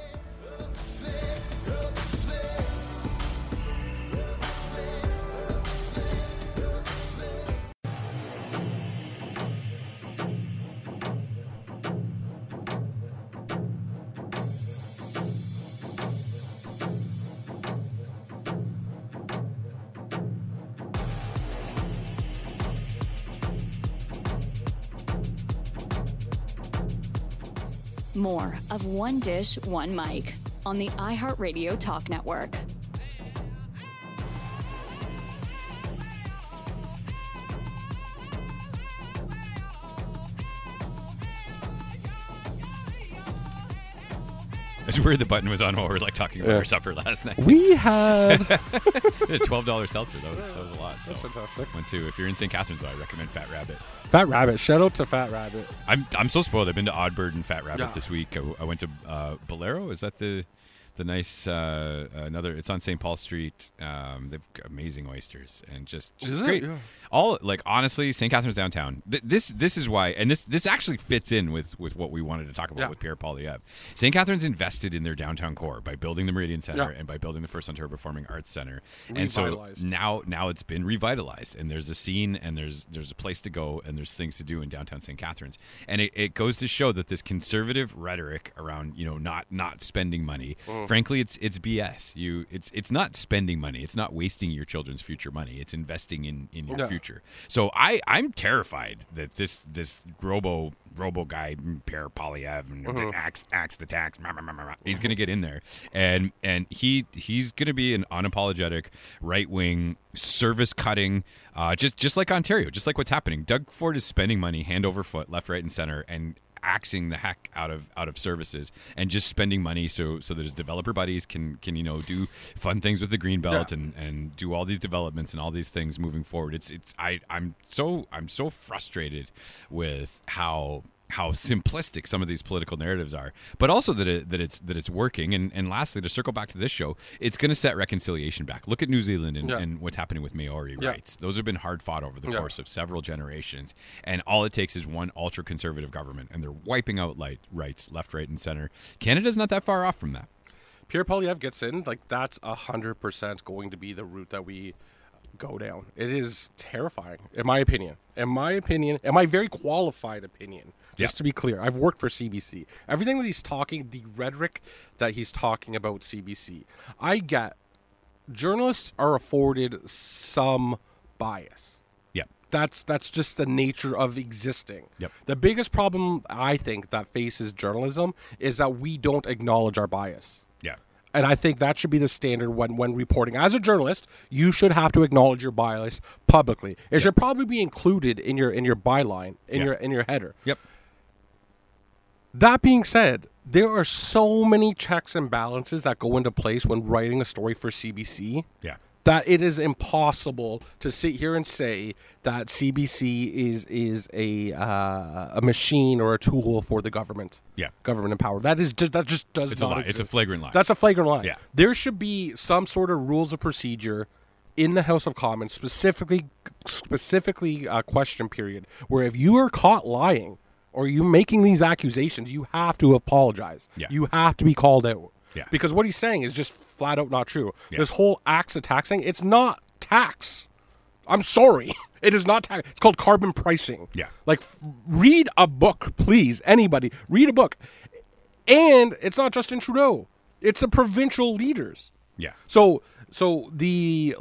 More of One Dish, One Mic on the iHeartRadio Talk Network. It's weird the button was on while we were like talking about Yeah. our supper last night. We had A twelve dollar seltzer. That was that was a lot. That's so. fantastic. Went to if you're in Saint Catharines, though, I recommend Fat Rabbit. Fat Rabbit. Shout out to Fat Rabbit. I'm I'm so spoiled. I've been to Oddbird and Fat Rabbit Yeah. this week. I, I went to uh, Bolero. Is that the the nice uh, another? It's on Saint Paul Street. Um, they've got amazing oysters and just just Is it? great. Yeah. All like honestly, Saint Catharines downtown. Th- this this is why, and this this actually fits in with with what we wanted to talk about Yeah. with Pierre Poilievre. Saint Catharines invested in their downtown core by building the Meridian Center Yeah. and by building the first Ontario Performing Arts Center. And so Revitalized. now now it's been revitalized, and there's a scene, and there's there's a place to go, and there's things to do in downtown Saint Catharines. And it, it goes to show that this conservative rhetoric around you know not not spending money, Mm. frankly, it's it's B S. You it's it's not spending money. It's not wasting your children's future money. It's investing in in your Yeah. future. So I I'm terrified that this this Robo Robo guy Pierre Poilievre and Mm-hmm. axe axe the tax. Rah, rah, rah, rah, rah. He's gonna get in there, and and he he's gonna be an unapologetic right wing service cutting, uh, just just like Ontario, just like what's happening. Doug Ford is spending money hand over foot, left, right, and center, and axing the heck out of out of services and just spending money so so that his developer buddies can can you know do fun things with the Greenbelt Yeah. and and do all these developments and all these things moving forward. It's it's I I'm so I'm so frustrated with how how simplistic some of these political narratives are, but also that it, that it's that it's working. And, and lastly, to circle back to this show, it's going to set reconciliation back. Look at New Zealand and, Yeah. and what's happening with Maori Yeah. rights. Those have been hard fought over the Yeah. course of several generations, and all it takes is one ultra conservative government, and they're wiping out light rights left, right, and center. Canada's not that far off from that. Pierre Poilievre gets in, like that's a hundred percent going to be the route that we go down. It is terrifying, in my opinion. In my opinion, in my very qualified opinion, just Yeah. to be clear, I've worked for C B C. Everything that he's talking, the rhetoric that he's talking about C B C, I get. Journalists are afforded some bias. Yep. That's that's just the nature of existing. Yep. The biggest problem I think that faces journalism is that we don't acknowledge our bias. Yeah. And I think that should be the standard when, when reporting. As a journalist, you should have to acknowledge your bias publicly. It should probably be included in your in your byline, in Yeah. your in your header. Yep. That being said, there are so many checks and balances that go into place when writing a story for C B C Yeah. that it is impossible to sit here and say that C B C is is a uh, a machine or a tool for the government. Yeah. Government in power. That is ju- that just does It's a not lie. exist. It's a flagrant lie. That's a flagrant lie. Yeah. There should be some sort of rules of procedure in the House of Commons, specifically specifically uh, question period, where if you are caught lying or you making these accusations, you have to apologize. Yeah. You have to be called out. Yeah. Because what he's saying is just flat out not true. Yeah. This whole acts of taxing, it's not tax. I'm sorry. It is not tax. It's called carbon pricing. Yeah. Like, f- read a book, please. Anybody, read a book. And it's not Justin Trudeau. It's the provincial leaders. Yeah. So, so the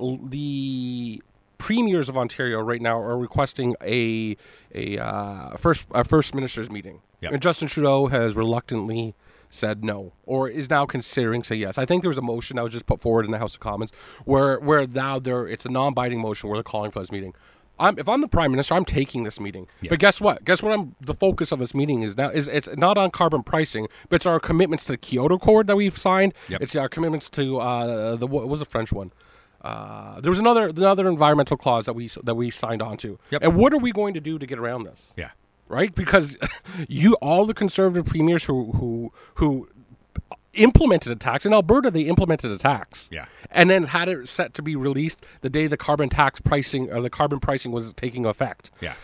the premiers of Ontario right now are requesting a a uh, first a first minister's meeting, Yep. and Justin Trudeau has reluctantly said no, or is now considering say yes. I think there was a motion that was just put forward in the House of Commons where where now there it's a non-binding motion where they're calling for this meeting. I'm, if I'm the Prime Minister, I'm taking this meeting. Yeah. But guess what? Guess what? I'm the focus of this meeting is now is it's not on carbon pricing, but it's our commitments to the Kyoto Accord that we've signed. Yep. It's our commitments to uh, the what was the French one. Uh, there was another another environmental clause that we that we signed on to. Yep. And what are we going to do to get around this? Yeah. Right? Because you all the conservative premiers who who who implemented a tax in Alberta, they implemented a tax. Yeah. And then had it set to be released the day the carbon tax pricing or the carbon pricing was taking effect. Yeah.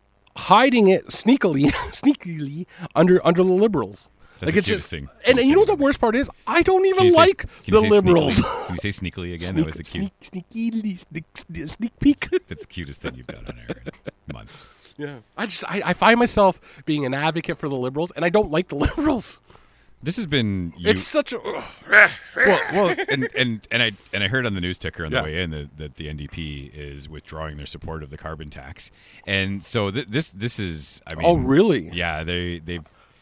Hiding it sneakily, sneakily under under the Liberals. That's the it's cutest thing. And, and you know what the worst part is? I don't Can even you say- like can you the say Liberals. sneakily? Can you say sneakily again? that was the cute. Sneak, sneakily, sneak, sneak peek. That's the cutest thing you've done on air in months. Yeah, I just I, I find myself being an advocate for the Liberals, and I don't like the Liberals. This has been you. It's such a well, well, and, and and I and I heard on the news ticker on Yeah. the way in that, that the N D P is withdrawing their support of the carbon tax, and so th- this this is I mean, oh really? yeah, they they've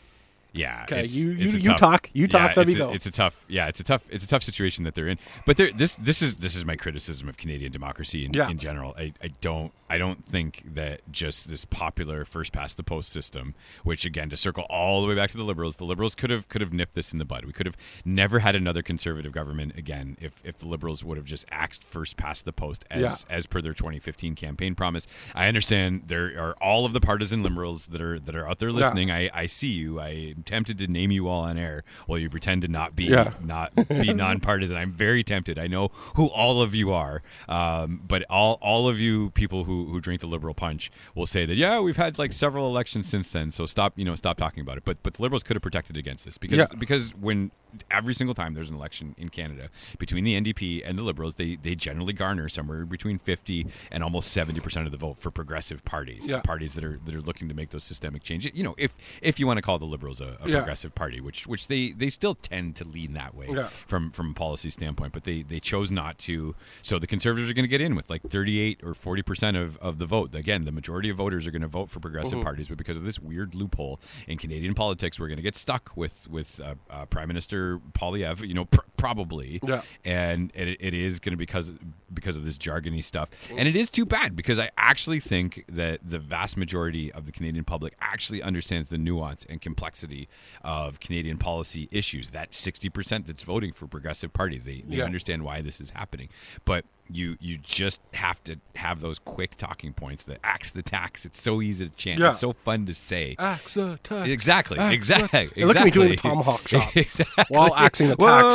yeah. Okay, it's- you it's you, a you tough- talk you talk. yeah, let me it's a, go. It's a tough yeah. It's a tough it's a tough situation that they're in. But they're, this this is this is my criticism of Canadian democracy in, Yeah. in general. I, I don't I don't think that just this popular first past the post system, which again to circle all the way back to the Liberals, the Liberals could have could have nipped this in the bud. We could have never had another conservative government again if if the Liberals would have just axed first past the post as Yeah. as per their twenty fifteen campaign promise. I understand there are all of the partisan Liberals that are that are out there listening. I, I see you. I am tempted to name you all on air while you pretend to not be Yeah. not be nonpartisan. I'm very tempted. I know who all of you are, um, but all all of you people who, who drink the Liberal punch will say that yeah, we've had like several elections since then. So stop you know stop talking about it. But but the Liberals could have protected against this because Yeah. because when every single time there's an election in Canada between the N D P and the Liberals, they they generally garner somewhere between fifty and almost seventy percent of the vote for progressive parties, Yeah. parties that are that are looking to make those systemic changes. You know, if if you want to call the Liberals a, a Yeah. progressive party, which which they, they still tend to lean that way Yeah. from from a policy standpoint, but they, they chose not to. So the Conservatives are going to get in with like thirty-eight or forty percent of, of the vote. Again, the majority of voters are going to vote for progressive Mhm. parties, but because of this weird loophole in Canadian politics, we're going to get stuck with with uh, uh, Prime Minister Poilievre, you know, pr- probably. Yeah. And it, it is going to be because because of this jargony stuff. And it is too bad because I actually think that the vast majority of the Canadian public actually understands the nuance and complexity of Canadian policy issues. That sixty percent that's voting for progressive parties, they, they Yeah. understand why this is happening. But you you just have to have those quick talking points that axe the tax. It's so easy to chant. Yeah. It's so fun to say. Axe the tax. Exactly. Axe Exactly. the- Look at me doing the exactly. tomahawk chop Exactly. while axing the tax.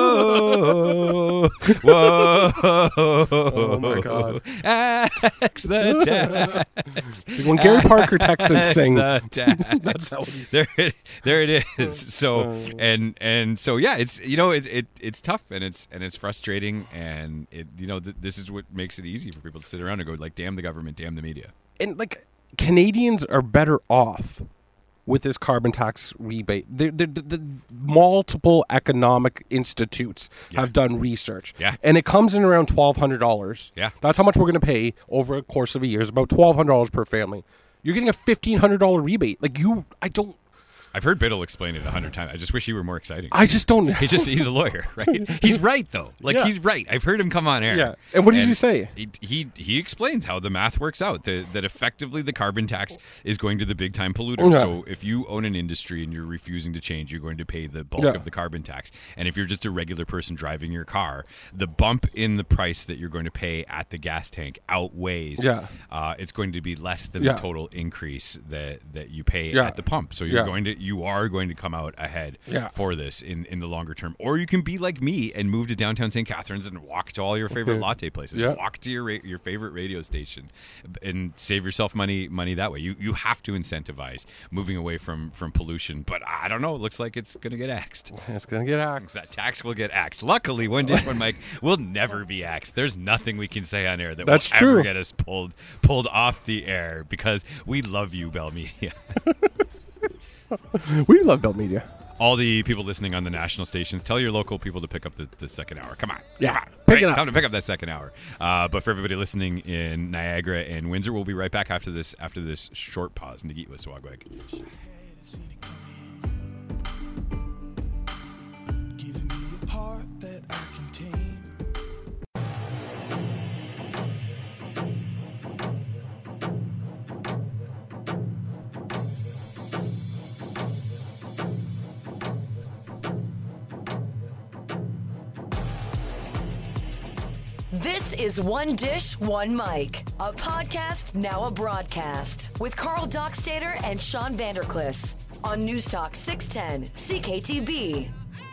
Whoa, whoa, Oh my God. axe the tax. When Gary Parker Texans sing, The tax. that's how it is. there, it, there it is. So and and so yeah, it's you know it, it it's tough and it's and it's frustrating and it you know th- this is what makes it easy for people to sit around and go like, damn the government, damn the media. And like Canadians are better off with this carbon tax rebate. The, the, the, the multiple economic institutes Yeah. have done research, Yeah. and it comes in around twelve hundred dollars. Yeah. That's how much we're going to pay over a course of a year. It's about twelve hundred dollars per family. You're getting a fifteen hundred dollar rebate. Like you, I don't. I've heard Biddle explain it a hundred times. I just wish he were more exciting. I just don't. He just he's a lawyer, right? He's right though. Like Yeah. he's right. I've heard him come on air. Yeah. And what does he say? He, he he explains how the math works out. That that effectively the carbon tax is going to the big time polluters. Yeah. So if you own an industry and you're refusing to change, you're going to pay the bulk Yeah. of the carbon tax. And if you're just a regular person driving your car, the bump in the price that you're going to pay at the gas tank outweighs. Yeah. Uh, it's going to be less than Yeah. the total increase that that you pay Yeah. at the pump. So you're Yeah. going to you are going to come out ahead Yeah. for this in, in the longer term. Or you can be like me and move to downtown Saint Catharines and walk to all your favorite latte places. Yeah. Walk to your ra- your favorite radio station and save yourself money money that way. You you have to incentivize moving away from, from pollution. But I don't know. It looks like it's going to get axed. It's going to get axed. That tax will get axed. Luckily, One Dish, One Mic will never be axed. There's nothing we can say on air that That's will true. ever get us pulled pulled off the air because we love you, Bell Media. We love Bell Media. All the people listening on the national stations, tell your local people to pick up the, the second hour. Come on. Yeah, Come on. pick it Right, up. Time to pick up that second hour. Uh, but for everybody listening in Niagara and Windsor, we'll be right back after this after this short pause. Nagit with Swagwag. Give me a heart that I can tame. This is One Dish, One Mic, a podcast, now a broadcast, with Carl Dockstader and Sean Vanderklis on News Talk six ten C K T B.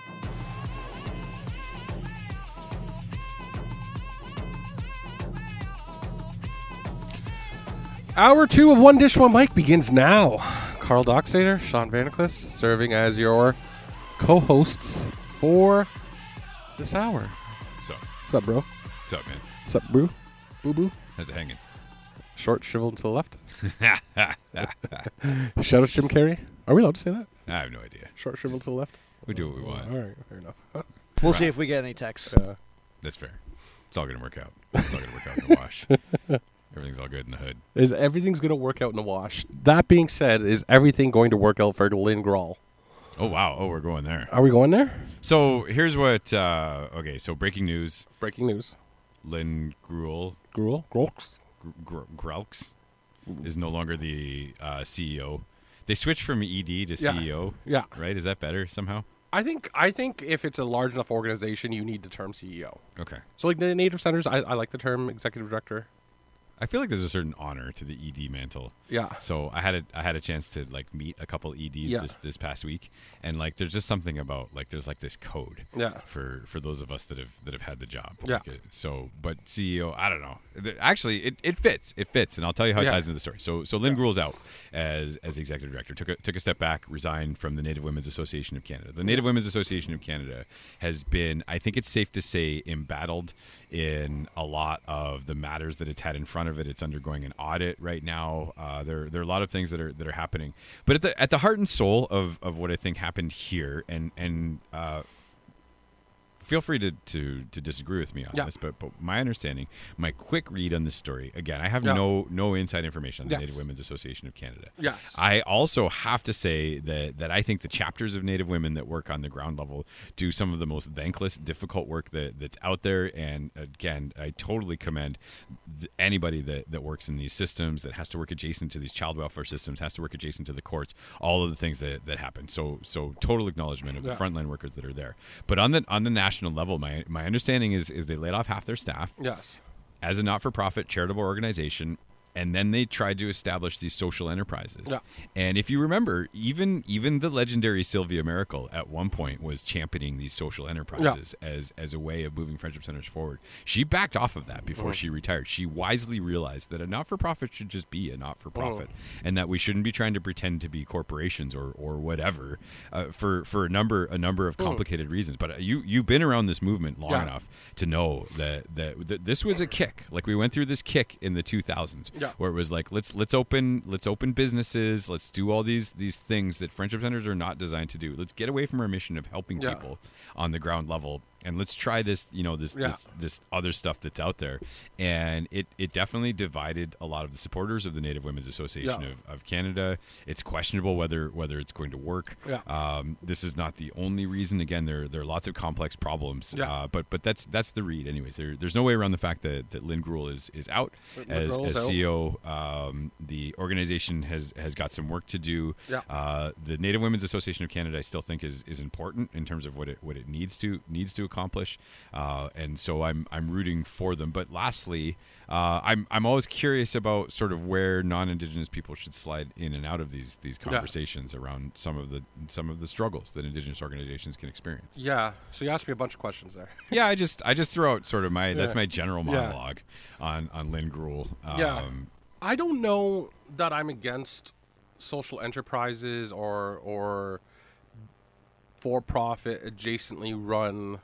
Hour two of One Dish, One Mic begins now. Carl Dockstader, Sean Vanderklis, serving as your co-hosts for this hour. So, What's up, bro? what's up, man? What's up, bro? Boo boo. How's it hanging? Short, shriveled to the left. Shout out Jim Carrey. Are we allowed to say that? I have no idea. Short, shriveled to the left. We do what we want. All right, fair enough. We'll see if we get any texts. Uh, That's fair. It's all going to work out. It's all going to work out in the wash. Everything's all good in the hood. is everything's going to work out in the wash? That being said, is everything going to work out for Lynn Grawl? Oh, wow. Oh, we're going there. Are we going there? So here's what, uh, okay, so breaking news. Breaking news. Lynn Gruel, Gruel? Grolks? Gr- Gr- Graux is no longer the uh, C E O. They switched from E D to Yeah. C E O, Yeah. right? Is that better somehow? I think I think if it's a large enough organization, you need the term C E O. Okay. So like the Native Centers, I, I like the term executive director. I feel like there's a certain honor to the E D mantle. Yeah. So I had a I had a chance to like meet a couple E Ds Yeah. this this past week, and like there's just something about like there's like this code. Yeah. For for those of us that have that have had the job. Yeah. Like it, so, but C E O, I don't know. The- Actually, it, it fits. It fits, and I'll tell you how it Yeah. ties into the story. So so Lynn Gruel's out as as the executive director. Took a took a step back, resigned from the Native Women's Association of Canada. The Native Women's Association of Canada has been, I think it's safe to say, embattled in a lot of the matters that it's had in front of it. It's undergoing an audit right now. Uh, there there are a lot of things that are that are happening. But at the at the heart and soul of, of what I think happened here, and and uh, feel free to, to, to disagree with me on Yeah. this, but, but my understanding, my quick read on this story, again, I have Yeah. no no inside information on the Yes. Native Women's Association of Canada. Yes. I also have to say that, that I think the chapters of Native women that work on the ground level do some of the most thankless, difficult work that, that's out there. And again, I totally commend th- anybody that, that works in these systems, that has to work adjacent to these child welfare systems, has to work adjacent to the courts, all of the things that, that happen. So so total acknowledgement of Yeah. the frontline workers that are there. But on the on the national level, my my understanding is is they laid off half their staff Yes. as a not-for-profit charitable organization, and then they tried to establish these social enterprises. Yeah. And if you remember, even even the legendary Sylvia Miracle at one point was championing these social enterprises as as a way of moving friendship centers forward. She backed off of that before Mm. she retired. She wisely realized that a not-for-profit should just be a not-for-profit, Mm. and that we shouldn't be trying to pretend to be corporations or or whatever uh, for for a number a number of complicated reasons. But uh, you you've been around this movement long Yeah. enough to know that, that that this was a kick. Like we went through this kick in the two thousands. Yeah. Where it was like let's let's open let's open businesses, let's do all these these things that friendship centers are not designed to do. Let's get away from our mission of helping Yeah. people on the ground level, and let's try this you know this, Yeah. this this other stuff that's out there. And it it definitely divided a lot of the supporters of the Native Women's Association Yeah. of, of Canada. It's questionable whether whether it's going to work. Yeah. Um, this is not the only reason. Again, there there are lots of complex problems. Yeah. Uh, but but that's that's the read. Anyways, there, there's no way around the fact that, that Lynn Gruel is is out Lynn as, Gruel's as out. C E O. Um, the organization has has got some work to do. Yeah. Uh, the Native Women's Association of Canada, I still think is is important in terms of what it what it needs to needs to accomplish. Uh, and so I'm I'm rooting for them. But lastly, uh, I'm I'm always curious about sort of where non-Indigenous people should slide in and out of these these conversations around some of the some of the struggles that Indigenous organizations can experience. Yeah. So you asked me a bunch of questions there. Yeah, I just I just throw out sort of my that's Yeah. my general Yeah. monologue on on Lynn Gruel. Um, Yeah. I don't know that I'm against social enterprises or or for-profit adjacently run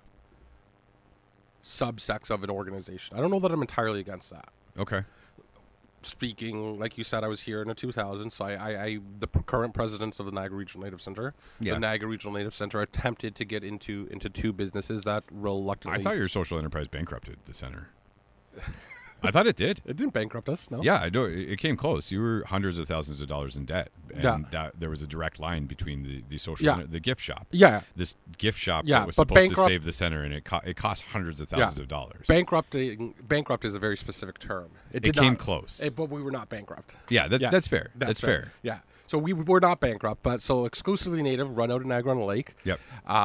subsects of an organization. I don't know that I'm entirely against that. Okay. Speaking, like you said, I was here in the two thousands, so I, I, I the p- current president of the Niagara Regional Native Center, Yeah. the Niagara Regional Native Center attempted to get into into two businesses that reluctantly. I thought your social enterprise bankrupted the center. I thought it did. it didn't bankrupt us. No. Yeah, I know. It it came close. You were hundreds of thousands of dollars in debt, and Yeah. that, there was a direct line between the, the social, Yeah. enter- the gift shop. Yeah. This gift shop Yeah, that was but supposed to bankrupt- save the center, and it co- it cost hundreds of thousands Yeah. of dollars. Bankrupting bankrupt is a very specific term. It, did came not- close. it- but we were not bankrupt. yeah, that's Yeah, that's fair. That's, fair. Yeah. So we were not bankrupt, but so exclusively native, run out of Niagara on the Lake. Yep.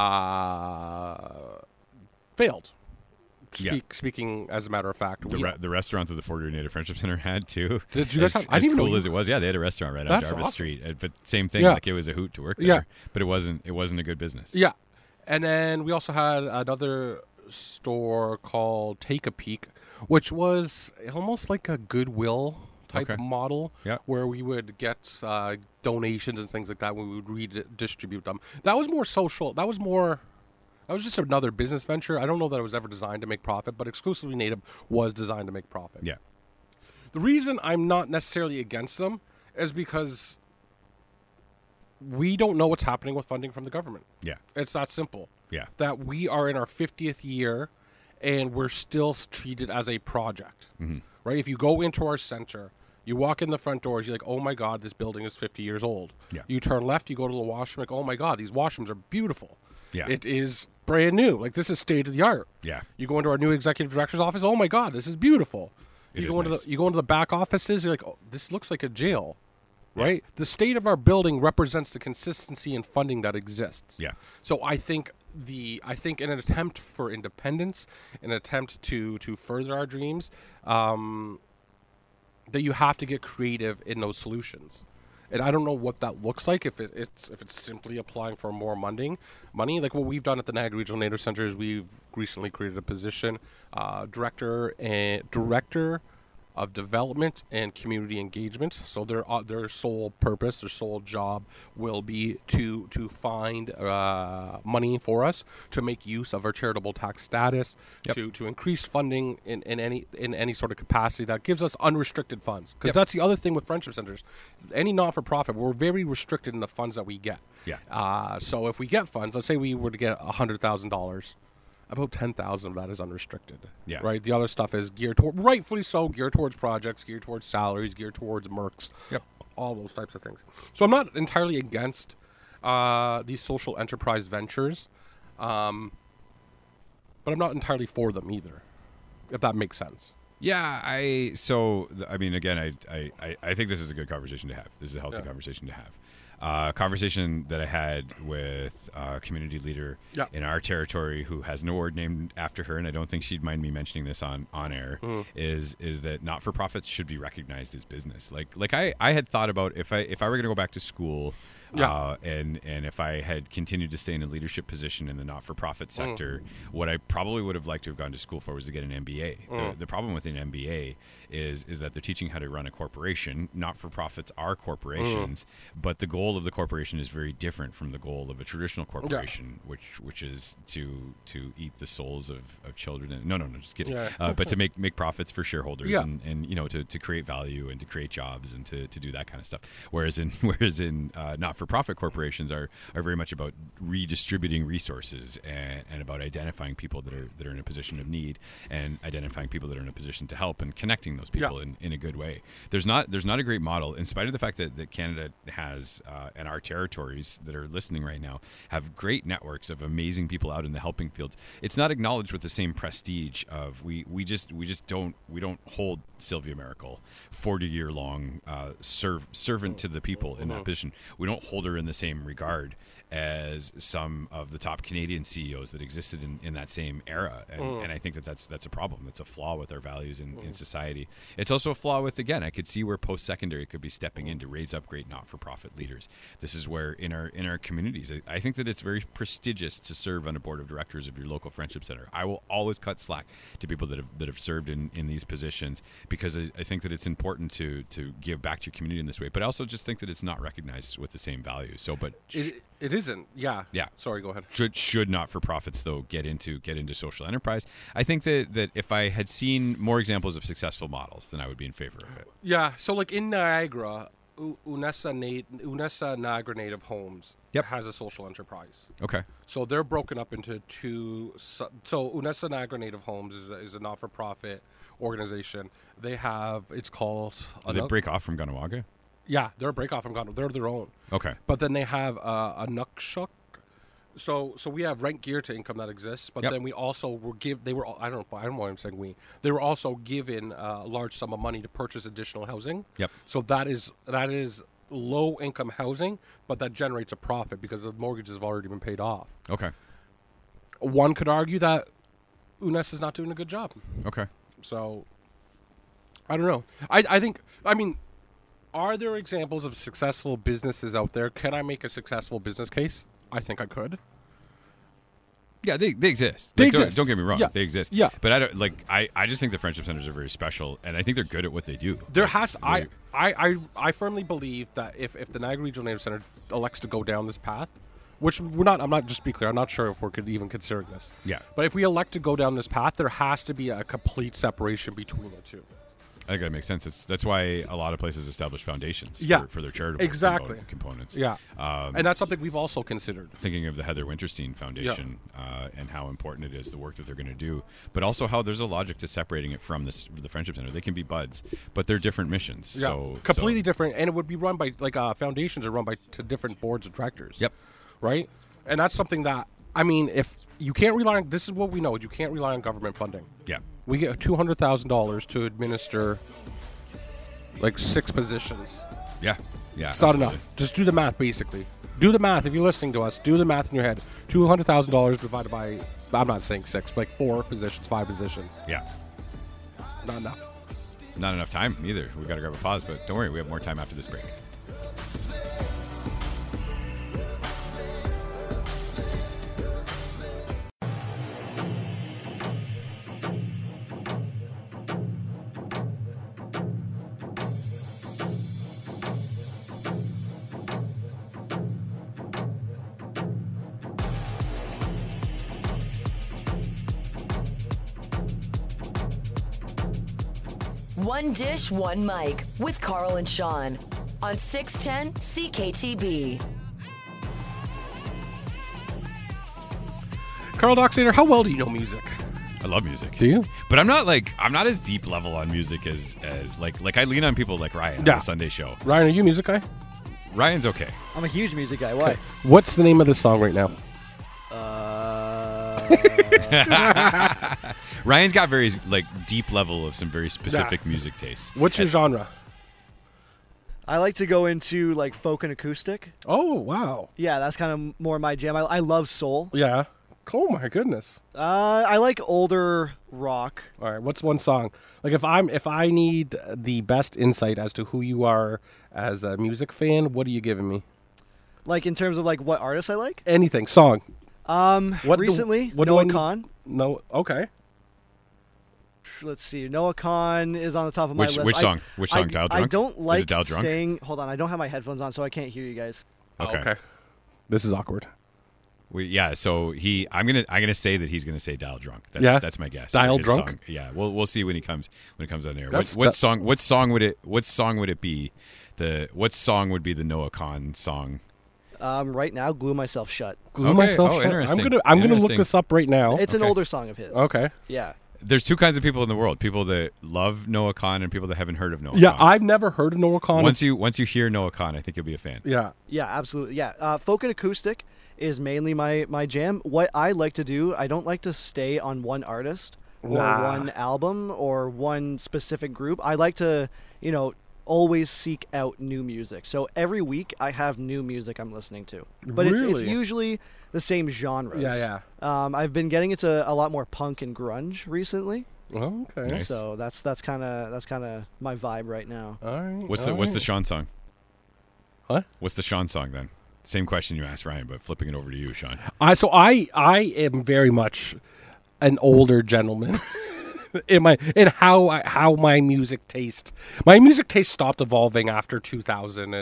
Uh, failed. Yeah. Speak, Speaking as a matter of fact, The, we, re- the restaurant that the Fort Erie Native Friendship Center had too. Did you guys as, have- I as didn't even know cool you- as it was? Yeah, they had a restaurant right on That's Jarvis awesome. Street. Uh, But same thing, Yeah. like it was a hoot to work there. Yeah. But it wasn't. It wasn't a good business. yeah, and then we also had another store called Take a Peek, which was almost like a Goodwill type Okay. model, Yeah. where we would get uh, donations and things like that. We would redistribute them. That was more social. That was more. That was just another business venture. I don't know that it was ever designed to make profit, but exclusively native was designed to make profit. Yeah. The reason I'm not necessarily against them is because we don't know what's happening with funding from the government. Yeah. It's that simple. Yeah. That we are in our fiftieth year and we're still s- treated as a project. Mm-hmm. Right? If you go into our center, you walk in the front doors, you're like, oh my God, this building is fifty years old. Yeah. You turn left, you go to the washroom, like, oh my God, these washrooms are beautiful. Yeah. It is brand new. Like, this is state of the art. Yeah. You go into our new executive director's office, oh my God, this is beautiful. It you is go into nice. the you go into the back offices, you're like, oh, this looks like a jail. Right? The state of our building represents the consistency and funding that exists. Yeah. So I think the I think in an attempt for independence, an attempt to to further our dreams, um, that you have to get creative in those solutions. And I don't know what that looks like. If it, it's if it's simply applying for more funding, money, like what we've done at the Niagara Regional Native Center is we've recently created a position, uh, director and director of development and community engagement. So their uh, their sole purpose, their sole job will be to to find uh, money for us to make use of our charitable tax status, Yep. to to increase funding in, in any in any sort of capacity that gives us unrestricted funds. Because Yep. that's the other thing with friendship centers. Any not for profit, we're very restricted in the funds that we get. Yeah. Uh, so if we get funds, let's say we were to get a hundred thousand dollars. about ten thousand of that is unrestricted. Yeah. Right? The other stuff is geared toward, rightfully so, geared towards projects, geared towards salaries, geared towards mercs. Yep. All those types of things. So I'm not entirely against uh, these social enterprise ventures, um, but I'm not entirely for them either, if that makes sense. Yeah, I so th- I mean, again, I, I I I think this is a good conversation to have. This is a healthy Yeah. conversation to have. Uh, conversation that I had with a community leader Yeah. in our territory who has an award named after her, and I don't think she'd mind me mentioning this on, on air, Mm. is is that not for profits should be recognized as business. Like like I, I had thought about if I if I were going to go back to school. Yeah. Uh, and and if I had continued to stay in a leadership position in the not-for-profit sector, what I probably would have liked to have gone to school for was to get an M B A. The, the problem with an M B A is is that they're teaching how to run a corporation. Not-for-profits are corporations, but the goal of the corporation is very different from the goal of a traditional corporation, which which is to to eat the souls of, of children. And, no, no, no, just kidding. Yeah. Uh, but to make make profits for shareholders Yeah. and, and you know to, to create value and to create jobs and to, to do that kind of stuff. Whereas in whereas in uh, not for profit corporations are, are very much about redistributing resources and, and about identifying people that are that are in a position of need and identifying people that are in a position to help and connecting those people Yeah. in, in a good way. There's not there's not a great model, in spite of the fact that, that Canada has uh, and our territories that are listening right now have great networks of amazing people out in the helping fields. It's not acknowledged with the same prestige of we we just we just don't we don't hold Sylvia Miracle, forty year long uh, serve servant to the people in that position. We don't hold her in the same regard as some of the top Canadian C E Os that existed in, in that same era, and, Mm. and I think that that's that's a problem. That's a flaw with our values in, in society. It's also a flaw with, again, I could see where post secondary could be stepping in to raise up great not for profit leaders. This is where in our in our communities, I, I think that it's very prestigious to serve on a board of directors of your local friendship center. I will always cut slack to people that have that have served in, in these positions because I, I think that it's important to to give back to your community in this way. But I also just think that it's not recognized with the same value. So, but It, it isn't. Yeah. Yeah. Sorry, go ahead. should should not for profits though get into get into social enterprise. I think that that if I had seen more examples of successful models, then I would be in favor of it. Yeah. So, like in Niagara, U- Unessa, Na- Unessa Niagara Native Homes Yep. has a social enterprise. Okay. So they're broken up into two. su- So Unessa Niagara Native Homes is a, is a not-for-profit organization. They have it's called. Do they Anuk- break off from Ganawage? Yeah, they're a break off from Ghana. They're their own. Okay. But then they have uh, a Nukshuk. So so we have rent gear to income that exists, but Yep. then we also were give they were I don't know I don't know why I'm saying we they were also given uh, a large sum of money to purchase additional housing. Yep. So that is that is low income housing, but that generates a profit because the mortgages have already been paid off. Okay. One could argue that Unes is not doing a good job. Okay. So I don't know. I I think I mean, are there examples of successful businesses out there? Can I make a successful business case? I think I could. Yeah, they they exist. They Like, don't- exist. Don't, get me wrong. Yeah. They exist. Yeah. But I don't like I, I just think the friendship centers are very special and I think they're good at what they do. There Like, has I, they- I I I firmly believe that if, if the Niagara Regional Native Center elects to go down this path, which we're not, I'm not just to be clear, I'm not sure if we're could even considering this. Yeah. But if we elect to go down this path, there has to be a complete separation between the two. I think that makes sense. It's, that's why a lot of places establish foundations Yeah. for, for their charitable Exactly. compo- components. Yeah. Um, And that's something we've also considered. thinking of the Heather Winterstein Foundation uh, and how important it is, the work that they're going to do, but also how there's a logic to separating it from this, the Friendship Center. They can be buds, but they're different missions. Yeah. So completely so, different, and it would be run by like uh, foundations are run by to different boards of directors. Yep. Right. And that's something that I mean, if you can't rely on this is what we know. You can't rely on government funding. Yeah. We get two hundred thousand dollars to administer like six positions. Yeah. Yeah. It's not absolutely. enough. Just do the math, basically. Do the math. If you're listening to us, do the math in your head. Two hundred thousand dollars divided by I'm not saying six, but like four positions, five positions. Yeah. Not enough. Not enough time either. We've got to grab a pause, but don't worry, we have more time after this break. One Dish, One Mic with Carl and Sean on six ten C K T B. Carl Dockstader, how well do you know music? I love music. Do you? But I'm not like I'm not as deep level on music as as like like I lean on people like Ryan Yeah. on the Sunday show. Ryan, are you a music guy? Ryan's okay. I'm a huge music guy. Why? What's the name of the song right now? Uh, Ryan's got very like deep level of some very specific music tastes. What's your genre? I like to go into like folk and acoustic. Oh, wow. Yeah, that's kind of more my jam. I, I love soul. Yeah. Oh, my goodness. Uh, I like older rock. All right, what's one song? Like if I'm if I need the best insight as to who you are as a music fan, what are you giving me? Like in terms of like what artists I like. Anything, song. Um, What do- recently what do I Noah need- Khan. No, okay. Let's see. Noah Khan is on the top of my Which- list. which I- song? Which song? I, Dial I Drunk? don't Is it like Dial Drunk? staying. Hold on, I don't have my headphones on, so I can't hear you guys. Okay. Okay. This is awkward. We, yeah, so he, I'm gonna, I'm gonna say that he's gonna say "Dial Drunk." That's, Yeah? that's my guess. Dial His Drunk? song. Yeah, we'll, we'll see when he comes, when it comes on air. What, That's- what that- song? What song would it? What song would it be? The what song would be the Noah Khan song? Um, right now, Glue Myself Shut. Glue Okay. myself Oh, shut. I'm interesting. gonna I'm gonna look Interesting. this up right now. It's an Okay. older song of his. Okay. Yeah. There's two kinds of people in the world: people that love Noah Khan and people that haven't heard of Noah Yeah, Khan. I've never heard of Noah Khan. Once you, once you hear Noah Khan, I think you'll be a fan. yeah. Yeah, absolutely. Yeah, uh, folk and acoustic is mainly my my jam. What I like to do, I don't like to stay on one artist or Nah. one album or one specific group. I like to, you know, always seek out new music. So every week I have new music I'm listening to, but it's it's Really? usually the same genres. Yeah, yeah. Um, I've been getting into a lot more punk and grunge recently, Oh, okay. Nice. so that's that's kind of that's kind of my vibe right now. All right. What's the all What's the right. Sean song? What? What's the Sean song then? Same question you asked Ryan, but flipping it over to you, Sean. I so I I am very much an older gentleman in my in how I, how my music taste. My music taste stopped evolving after two thousand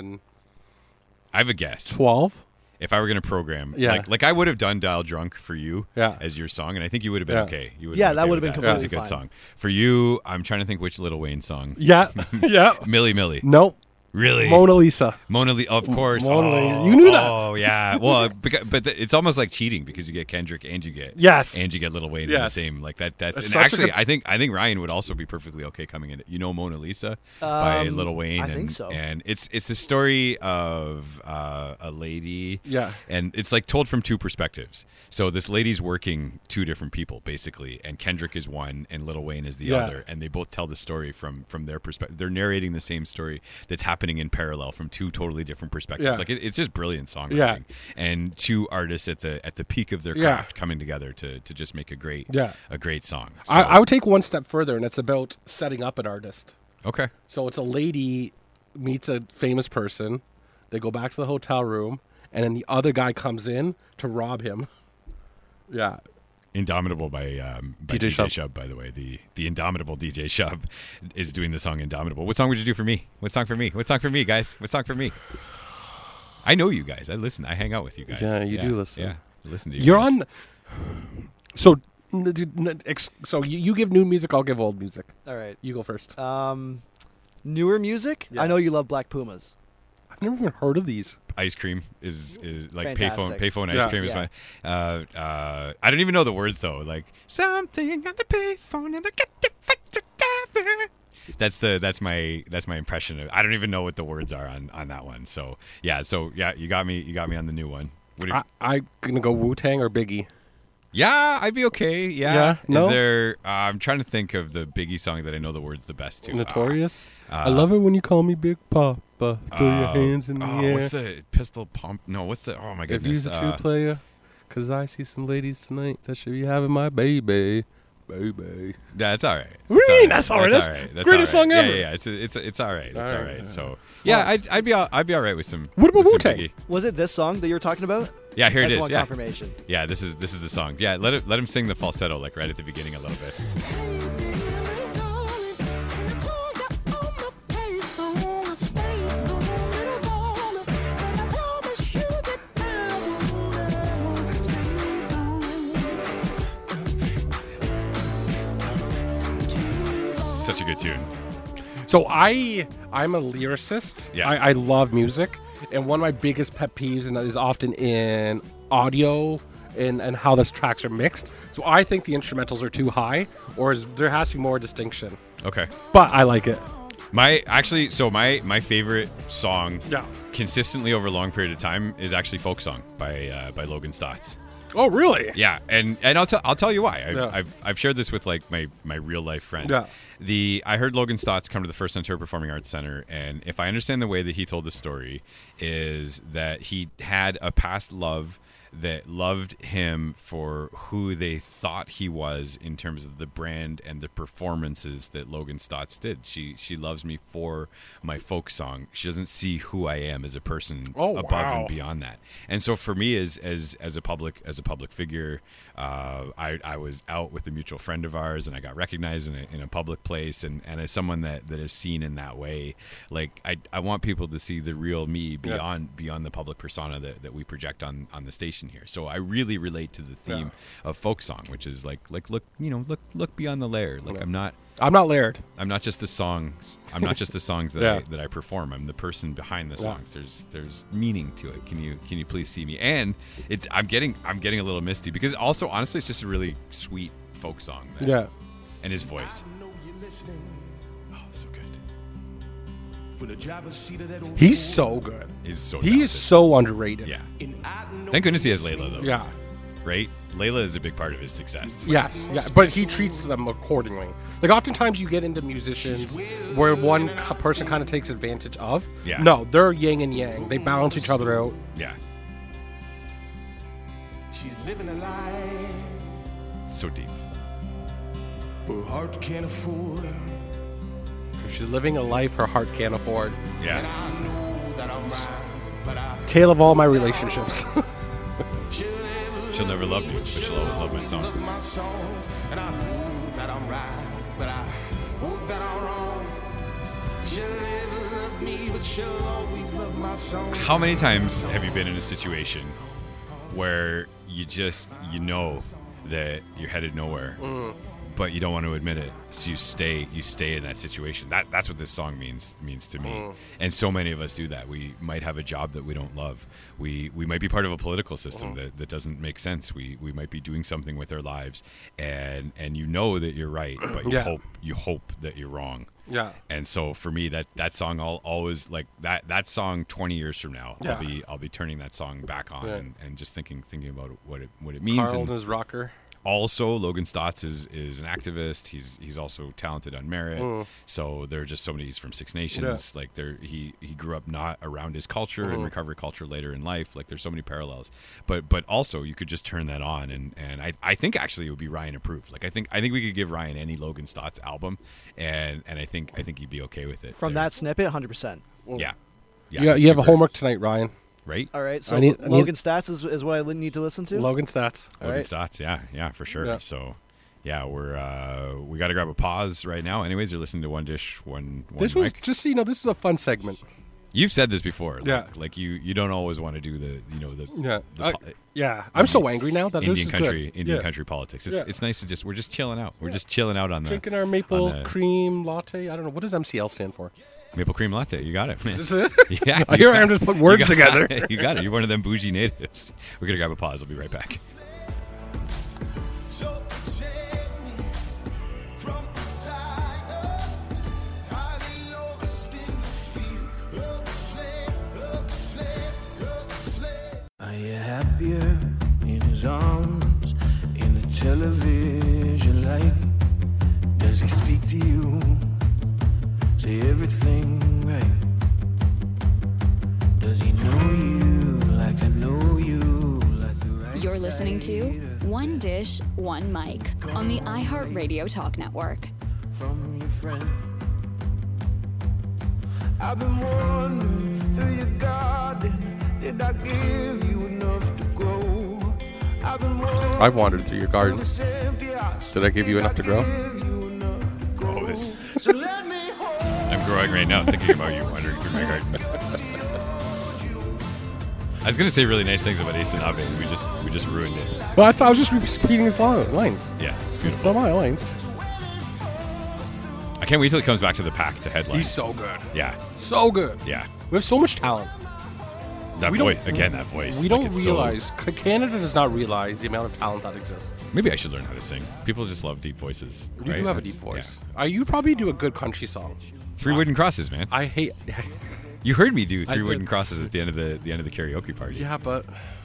I have a guess. twelve. If I were going to program, Yeah. like like I would have done "Dial Drunk" for you Yeah. as your song, and I think you would have been Yeah. okay. You would Yeah, have that okay would with have been That was a completely good fine. song for you. I'm trying to think which Lil Wayne song. Yeah, yeah. Millie Millie. Nope. Really? Mona Lisa. Mona Lisa, of course. Mona oh, Lisa. You knew that. Oh yeah. Well, because, but the, it's almost like cheating because you get Kendrick and you get Yes. and you get Lil Wayne in Yes. the same like that. That's, That's and such a actually good- I think I think Ryan would also be perfectly okay coming in. You know Mona Lisa by Um, Lil Wayne. I and, think so. And it's it's the story of uh, a lady. Yeah. And it's like told from two perspectives. So this lady's working two different people basically, and Kendrick is one, and Lil Wayne is the Yeah. other, and they both tell the story from from their perspective. They're narrating the same story that's happening in parallel from two totally different perspectives. Yeah. Like it, it's just brilliant songwriting, Yeah. and two artists at the at the peak of their Yeah. craft coming together to to just make a great Yeah. a great song. I, So- I would take one step further, and it's about setting up an artist. okay. So it's a lady meets a famous person. They go back to the hotel room, and then the other guy comes in to rob him. Yeah. Indomitable by, um, by D J D J, Shub. Shub, by the way. The the Indomitable D J Shub is doing the song Indomitable. What song would you do for me? What song for me? What song for me, guys? What song for me? I know you guys. I listen. I hang out with you guys. Yeah, you do listen. Yeah, I listen to you. You're guys. on. So, n- d- n- ex- so you, you give new music, I'll give old music. All right. You go first. Um, newer music. Yeah. I know you love Black Pumas. I've never even heard of these. Ice cream is is like Fantastic. payphone payphone ice Yeah. cream is Yeah. my. Uh, uh, I don't even know the words though. Like something on the payphone and the get the fuck to that. That's the that's my that's my impression of. I don't even know what the words are on, on that one. So yeah, so yeah, you got me you got me on the new one. What do you, I, I'm gonna go Wu Tang or Biggie. yeah, I'd be okay. Yeah, Yeah? No? Is there? Uh, I'm trying to think of the Biggie song that I know the words the best to. Notorious. Uh, I love it when you call me Big Papa. Throw Uh, your hands in the oh, air. What's the pistol pump? No, what's the? Oh my If goodness. you's a true uh, player, cause I see some ladies tonight that should be having my baby, baby. Yeah, it's all right. What do you It's mean that's all right? That's all right. That's greatest all right. song ever. Yeah, yeah, yeah. It's it's it's all right. It's all All right. right. So yeah, I'd I'd be all, I'd be all right with some. What about with some Wu-Tang? Biggie. Was it this song that you were talking about? Yeah, here I it just is. want Yeah, confirmation. yeah. This is this is the song. Yeah, let it let him sing the falsetto like right at the beginning a little bit. Such a good tune. So I I'm a lyricist. Yeah. I, I love music, and one of my biggest pet peeves and is often in audio in and how the tracks are mixed. So I think the instrumentals are too high, or is, there has to be more distinction. Okay. But I like it. My actually, so my my favorite song, Yeah. consistently over a long period of time, is actually "Folk Song" by uh, by Logan Stotts. Oh, really? Yeah, and and I'll tell I'll tell you why. I've, Yeah. I've I've shared this with like my my real life friends. Yeah. The I heard Logan Stotts come to the First Ontario Performing Arts Center, and if I understand the way that he told the story, is that he had a past love that loved him for who they thought he was in terms of the brand and the performances that Logan Stotts did. She she loves me for my folk song. She doesn't see who I am as a person Oh, above wow. and beyond that. And so for me, as as as a public as a public figure, uh, I I was out with a mutual friend of ours, and I got recognized in a, in a public place, and, and as someone that, that is seen in that way, like I I want people to see the real me beyond beyond the public persona that, that we project on, on the station here. So I really relate to the theme of folk song, which is like like look you know look look beyond the layer. Like I'm not. I'm not Laird. I'm not just the songs. I'm not just the songs that Yeah. I, that I perform. I'm the person behind the Yeah. songs. There's there's meaning to it. Can you can you please see me? And it I'm getting I'm getting a little misty because also honestly it's just a really sweet folk song. Man. Yeah. And his voice. I know you're listening. Oh, so good. For the driver's seat of that old He's so good. He's so He talented. is so underrated. Yeah. and I know Thank goodness he you're has Layla though. Yeah. Right? Layla is a big part of his success. Yes, yeah, but he treats them accordingly. Like oftentimes you get into musicians where one c- person kind of takes advantage of. Yeah. No, they're yin and yang. They balance each other out. Yeah. She's living a life So deep. her heart can't afford. She's living a life her heart can't afford. And Yeah. I know that I'm right, but I Tale of all my relationships. she'll never She'll never love me, but she'll always love my song. love my songs. And I know that I'm right, but I hope that I'm wrong. She'll never love me, but she'll always love my songs. How many times have you been in a situation where you just you know that you're headed nowhere, but you don't want to admit it, so you stay you stay in that situation? That that's what this song means means to me. And so many of us do that. We might have a job that we don't love. We we might be part of a political system that, that doesn't make sense. We we might be doing something with our lives, and and you know that you're right, but you Yeah. hope you hope that you're wrong. Yeah. And so for me, that that song, I'll always like that that song. Twenty years from now, Yeah. I'll be I'll be turning that song back on Yeah. and, and just thinking thinking about what it what it means. Carl And and his rocker. also, Logan Stotts is is an activist. He's he's also talented on merit. Mm. So there are just so many. He's from Six Nations. Like there, he he grew up not around his culture Mm-hmm. and recovery culture later in life. Like there's so many parallels. But but also you could just turn that on and and I I think actually it would be Ryan approved. Like I think I think we could give Ryan any Logan Stotts album, and and I think I think he'd be okay with it. From There- that snippet, one hundred percent. yeah. Yeah, he's you have a super- homework tonight, Ryan. right? All right, so I need- I need- Logan Stats is, is what I li- need to listen to. Logan Stats. All Logan right. Stotts, yeah, yeah, for sure. Yeah. So, yeah, we're uh, we got to grab a pause right now. Anyways, you're listening to One Dish, One One This was Mic. just so you know, this is a fun segment. You've said this before. Like, Yeah. like you you don't always want to do the you know the Yeah. the I- po- yeah. I'm so angry now that this Indian is country good. Indian Yeah. country politics. It's Yeah. it's nice to just we're just chilling out. We're just chilling out on the Drinking our maple on the cream latte. I don't know. What does M C L stand for? maple cream latte. You got it, man. Is it? Yeah, I you hear got I'm it. just putting words You got together. it. You got it. You're one of them bougie natives. We're gonna grab a pause. I'll be right back. So take me from the side of highly lost in the field of the flame, of the flame, of the flame. Are you happier in his arms, in the television light? Does he speak to you? Say everything right? Does he know you like I know you? Like the right You're listening side to of One Dish, One Mic on the iHeartRadio Talk Network. from your friends. I've been wandering through your garden. Did I give you enough to grow? I've been wandering I've wandered through your garden. this empty house. Did I give you enough to grow? Give you enough to grow. Oh, this. So let me hold I'm growing right now, thinking about you wandering through my garden. I was gonna say really nice things about Ace and Abe. We just we just ruined it. Well, I thought I was just repeating his li- lines. Yes, it's It's beautiful. not my lines. I can't wait till he comes back to the pack to headline. He's so good. yeah, So good. yeah. We have so much talent. That We don't- voice again. That voice. We like, don't it's so- realize C- Canada does not realize the amount of talent that exists. maybe I should learn how to sing. People just love deep voices. You right? do have a That's- deep voice. yeah. Uh, you probably do a good country song. Three wooden crosses, man. I hate. You heard me do I three did. wooden crosses at the end of the the end of the karaoke party. yeah, but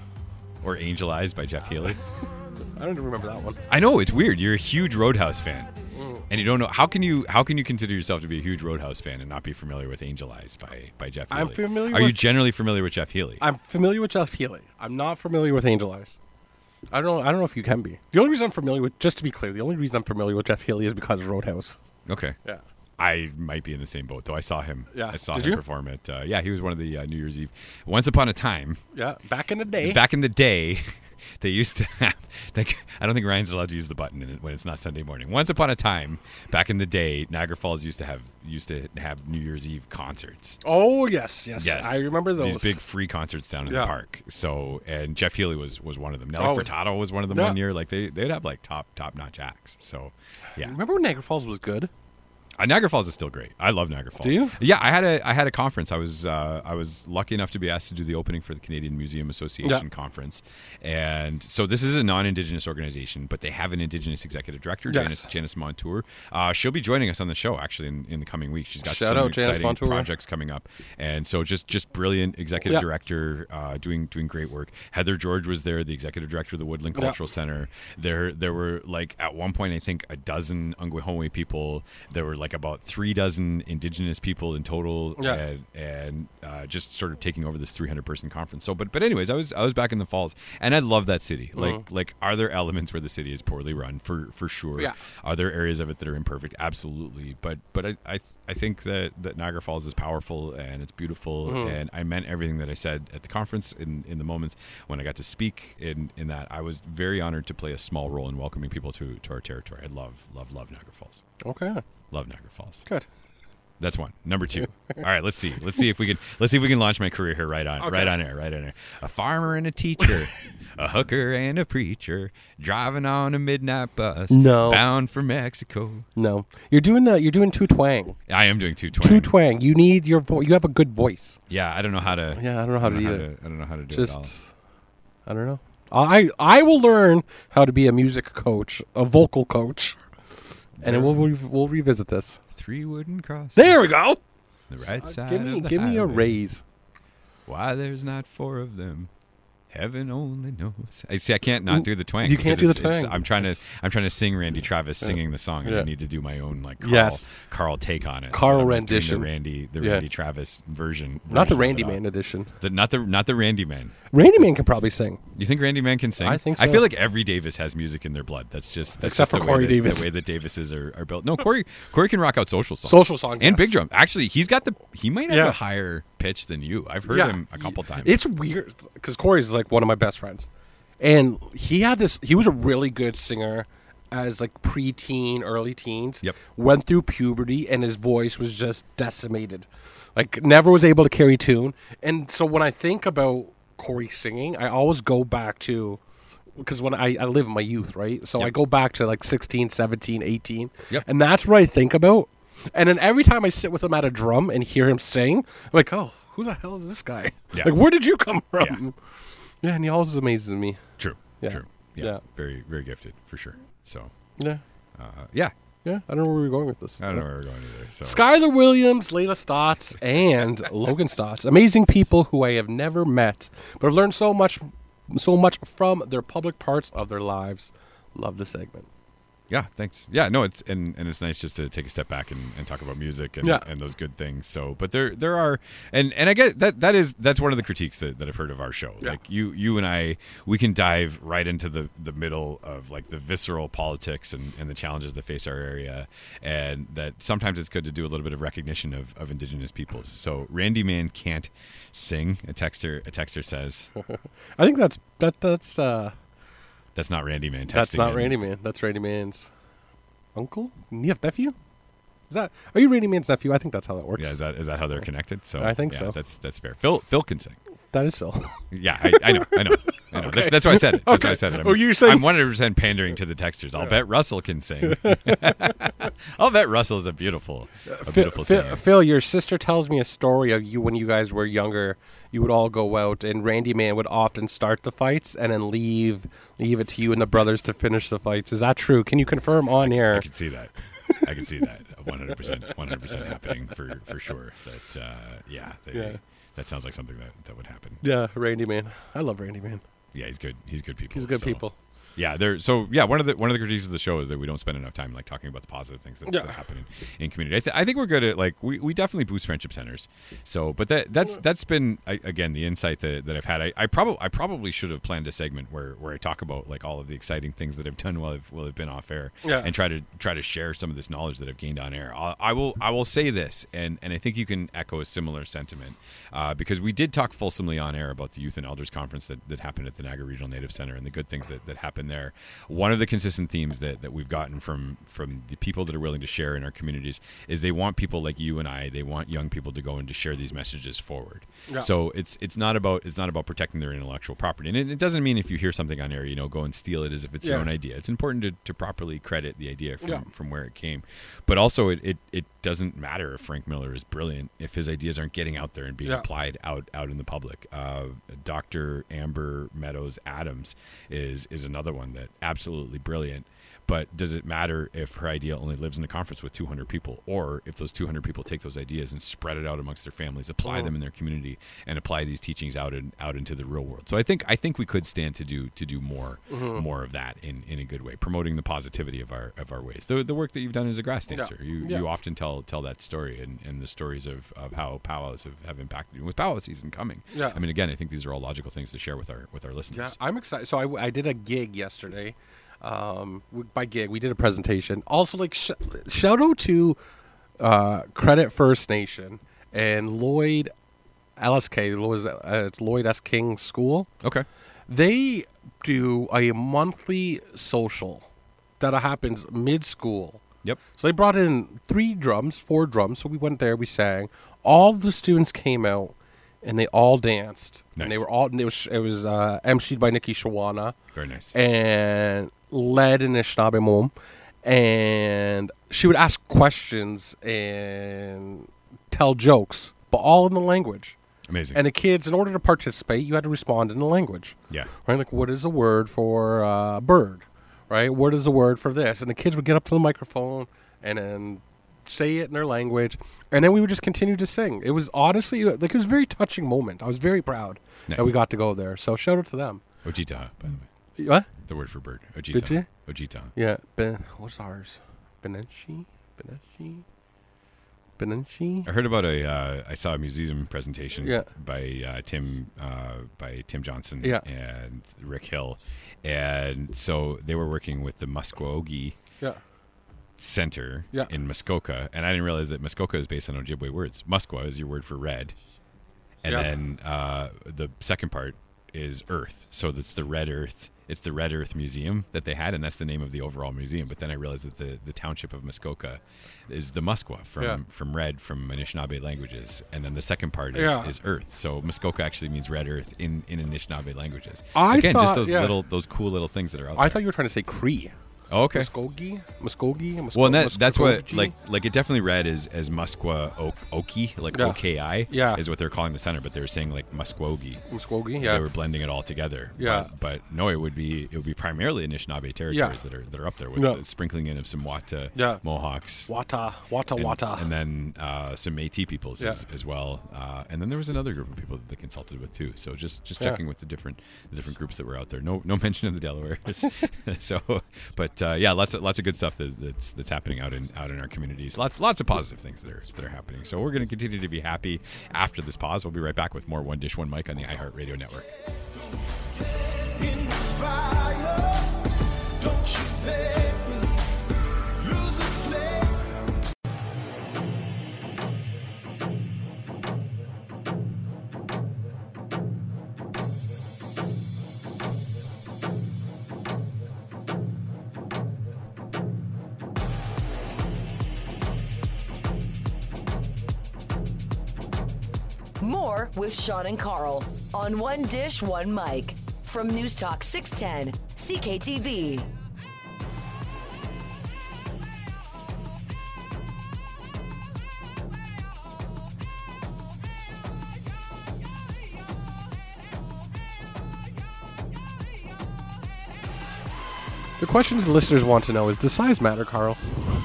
Or Angel Eyes by Jeff Healey. I don't even remember that one. I know it's weird. You're a huge Roadhouse fan, Mm. and you don't know how can you how can you consider yourself to be a huge Roadhouse fan and not be familiar with Angel Eyes by by Jeff Healey? I'm familiar Are you with- generally familiar with Jeff Healey? I'm familiar with Jeff Healey. I'm not familiar with Angel Eyes. I don't know. I don't know if you can be. The only reason I'm familiar with, just to be clear, the only reason I'm familiar with Jeff Healey is because of Roadhouse. Okay. Yeah. I might be in the same boat, though. I saw him. Yeah. I saw Did him you? perform at. Uh, yeah, he was one of the uh, New Year's Eve. Once upon a time, Yeah. Back in the day. back in the day, they used to have. Like, I don't think Ryan's allowed to use the button in it when it's not Sunday morning. Once upon a time, back in the day, Niagara Falls used to have used to have New Year's Eve concerts. Oh yes, yes. Yes, I remember those. These big free concerts down in Yeah. the park. So, and Jeff Healey was was one of them. Nelly Oh. Furtado was one of them Yeah. one year. Like they they'd have like top top notch acts. So, yeah. Remember when Niagara Falls was good? Uh, Niagara Falls is still great. I love Niagara Falls. Do you? Yeah, I had a I had a conference. I was uh, I was lucky enough to be asked to do the opening for the Canadian Museum Association Yeah. conference, and so this is a non-Indigenous organization, but they have an Indigenous executive director, Yes. Janice Janice Montour. Uh, she'll be joining us on the show actually in, in the coming weeks. She's got Shout some out Janice exciting Montour. projects coming up, and so just just brilliant executive Yeah. director, uh, doing doing great work. Heather George was there, the executive director of the Woodland Yeah. Cultural Center. There there were like at one point I think a dozen Ungwahome people. There were like about three dozen Indigenous people in total, Yeah. and, and uh, just sort of taking over this three hundred person conference. So, but but anyways, I was I was back in the Falls, and I love that city. Like like, are there elements where the city is poorly run? For for sure. Yeah. Are there areas of it that are imperfect? Absolutely. But but I I, th- I think that that Niagara Falls is powerful and it's beautiful, and I meant everything that I said at the conference in in the moments when I got to speak in in that. I was very honored to play a small role in welcoming people to to our territory. I love love love Niagara Falls. Okay. Love Niagara Falls. Good. That's one. Number two. All right, let's see. Let's see if we can. Let's see if we can launch my career here right on, Okay. right on air, right on air. A farmer and a teacher, a hooker and a preacher, driving on a midnight bus, No. bound for Mexico. No, you're doing the you're doing two twang. I am doing two twang. Two twang. You need your voice. You have a good voice. Yeah, I don't know how to. Yeah, I don't know how to do how it. I don't know how to do Just, it. I don't know. I I will learn how to be a music coach, a vocal coach, and then we'll re- we'll revisit this. All. Three wooden crosses. There we go. The right side. Give me of the give me a highway. raise. Why there's not four of them. Heaven only knows. I see. I can't not do the twang. You can't because do the it's- it's- twang. I'm trying to. I'm trying to sing Randy Travis singing the song, and I Yeah. need to do my own like Carl, Yes. Carl take on it. Carl I'm doing rendition. The Randy, the Yeah. Randy Travis version. Not the version of Randy it all. Man edition. The, not the not the Randy Man. Randy Man can probably sing. You think Randy Man can sing? I think I so. feel like every Davis has music in their blood. That's just that's Except just for the way Corey that, Davis. The way that Davises are, are built. No, Corey Corey can rock out social songs. Social songs, and yes. big drum. Actually, he's got the. He might have Yeah. a higher pitch than you. I've heard Yeah. him a couple times. It's weird because Corey's like one of my best friends, and he had this. He was a really good singer as like preteen, early teens. Yep. Went through puberty, and his voice was just decimated. Like never was able to carry tune. And so when I think about Corey singing, I always go back to. Because when I, I live in my youth, right? So Yep. I go back to like sixteen, seventeen, eighteen. Yep. And that's what I think about. And then every time I sit with him at a drum and hear him sing, I'm like, oh, who the hell is this guy? Yeah. Like, where did you come from? Yeah, and he always amazes me. True. Yeah. True. Yeah. Yeah. Very, very gifted for sure. So, Yeah. uh, yeah. Yeah. I don't know where we're going with this. I don't know where we're going either. So, Skylar Williams, Layla Stotts, and Logan Stotts. Amazing people who I have never met, but I've learned so much so much from their public parts of their lives. Love the segment. yeah. Thanks. Yeah. No. It's and, and it's nice just to take a step back and, and talk about music and, Yeah. and those good things. So, but there there are and and I get that that is that's one of the critiques that, that I've heard of our show. Yeah. Like you you and I, we can dive right into the the middle of like the visceral politics and, and the challenges that face our area, and that sometimes it's good to do a little bit of recognition of, of Indigenous peoples. So Randy Man can't sing. A texter a texter says I think that's that that's uh that's not Randy Man. that's texting not in. Randy Man. That's Randy Man's uncle? Ne- nephew? Is that are you Randy Man's nephew? I think that's how that works. Yeah, is that is that how they're connected? So I think yeah, so. That's that's fair. Phil Phil can sing. That is Phil. Yeah, I, I know, I know, I know. Okay. That- that's why I said it. That's Okay. why I said it. I'm, Oh, you're saying- I'm one hundred percent pandering to the texters. I'll bet Russell can sing. I'll bet Russell is a beautiful, a beautiful Phil, singer. Phil, your sister tells me a story of you when you guys were younger. You would all go out, and Randy Man would often start the fights and then leave leave it to you and the brothers to finish the fights. Is that true? Can you confirm on air? I can see that. I can see that. one hundred percent, one hundred percent happening for, for sure. That uh, yeah, they, Yeah. that sounds like something that, that would happen. Yeah, Randy Man. I love Randy Man. Yeah, he's good. He's good people. He's good so- people. Yeah, there. So yeah, one of the one of the critiques of the show is that we don't spend enough time like talking about the positive things that, Yeah. that happen in, in community. I, th- I think we're good at like we, we definitely boost friendship centers. So, but that that's that's been I, again the insight that, that I've had. I, I probably I probably should have planned a segment where, where I talk about like all of the exciting things that I've done while I've while I've been off air, Yeah. and try to try to share some of this knowledge that I've gained on air. I'll, I will I will say this, and and I think you can echo a similar sentiment uh, because we did talk fulsomely on air about the Youth and Elders Conference that, that happened at the Niagara Regional Native Center and the good things that, that happened there. One of the consistent themes that, that we've gotten from from the people that are willing to share in our communities is they want people like you and I. They want young people to go and to share these messages forward. Yeah. So it's it's not about it's not about protecting their intellectual property, and it, it doesn't mean if you hear something on air, you know, go and steal it as if it's your Yeah. own idea. It's important to, to properly credit the idea from, Yeah. from where it came, but also it, it it doesn't matter if Frank Miller is brilliant if his ideas aren't getting out there and being Yeah. applied out out in the public. Uh, Doctor Amber Meadows Adams is is another one that absolutely brilliant. But does it matter if her idea only lives in a conference with two hundred people, or if those two hundred people take those ideas and spread it out amongst their families, apply them in their community, and apply these teachings out and out into the real world? So I think I think we could stand to do to do more more of that in, in a good way, promoting the positivity of our of our ways. The the work that you've done as a grass dancer, you Yeah. you often tell tell that story and, and the stories of, of how powwows have, have impacted you with powwow season coming. Yeah. I mean, again, I think these are all logical things to share with our with our Yeah, listeners. I'm excited. So I, I did a gig yesterday. Um, w- by gig, we did a presentation. Also, like sh- shout out to uh, Credit First Nation and Lloyd L S K. Lloyd, uh, it's Lloyd S. King School. Okay. They do a monthly social that happens mid-school. Yep. So they brought in three drums, four drums. So we went there, we sang. All the students came out, and they all danced. And they Nice. were all. It was it was uh, emceed by Nikki Shawana Very nice. and led in Anishinaabe Mom. And she would ask questions and tell jokes, but all in the language. Amazing. And the kids, in order to participate, you had to respond in the language. yeah. Right? Like, what is a word for uh, bird? Right? What is a word for this? And the kids would get up to the microphone and then say it in their language. And then we would just continue to sing. It was honestly, like, it was a very touching moment. I was very proud Nice. that we got to go there. So shout out to them. Ojita, by the way. What? The word for bird. Ojita. Did you? Ojita. Yeah. Ben, what's ours? Benenchi? Benenchi? Benenchi? I heard about a. Uh, I saw a museum presentation Yeah. by uh, Tim uh, by Tim Johnson Yeah. and Rick Hill, and so they were working with the Muskogee Yeah. Center Yeah. in Muskoka, and I didn't realize that Muskoka is based on Ojibwe words. Muskwa is your word for red, and Yeah. then uh, the second part is earth. So that's the red earth. It's the Red Earth Museum that they had, and that's the name of the overall museum. But then I realized that the, the township of Muskoka is the Muskwa from, Yeah. from red from Anishinaabe languages, and then the second part is, Yeah. is earth. So Muskoka actually means red earth in, in Anishinaabe languages. I Again, just thought- those yeah. little those cool little things that are out I there. thought you were trying to say Cree. Oh, okay. Muskogee? Muskogee? Musko- Well, and that that's what Muskogee? like like it definitely read as as Muskwa o- Oki, like Yeah. O K I, Yeah. is what they're calling the center, but they were saying like Muskogee. Muskogee, They yeah. were blending it all together. Yeah. But, but no, it would be it would be primarily Anishinaabe territories that are that are up there with Yeah. the sprinkling in of some Wata, Yeah. Mohawks, Wata, Wata, and, Wata. and then uh, some Métis peoples as, Yeah. as well. Uh, and then there was another group of people that they consulted with too. So just just Yeah. checking with the different the different groups that were out there. No no mention of the Delawares. so, but uh, yeah, lots of lots of good stuff that, that's that's happening out in out in our communities. Lots lots of positive things that are that are happening. So we're going to continue to be happy after this pause. We'll be right back with more One Dish One Mic on the iHeartRadio network. In the fire, don't you let me lose the flame. More with Sean and Carl on One Dish, One Mic. from News Talk six ten C K T V. The questions the listeners want to know is, does size matter, Carl?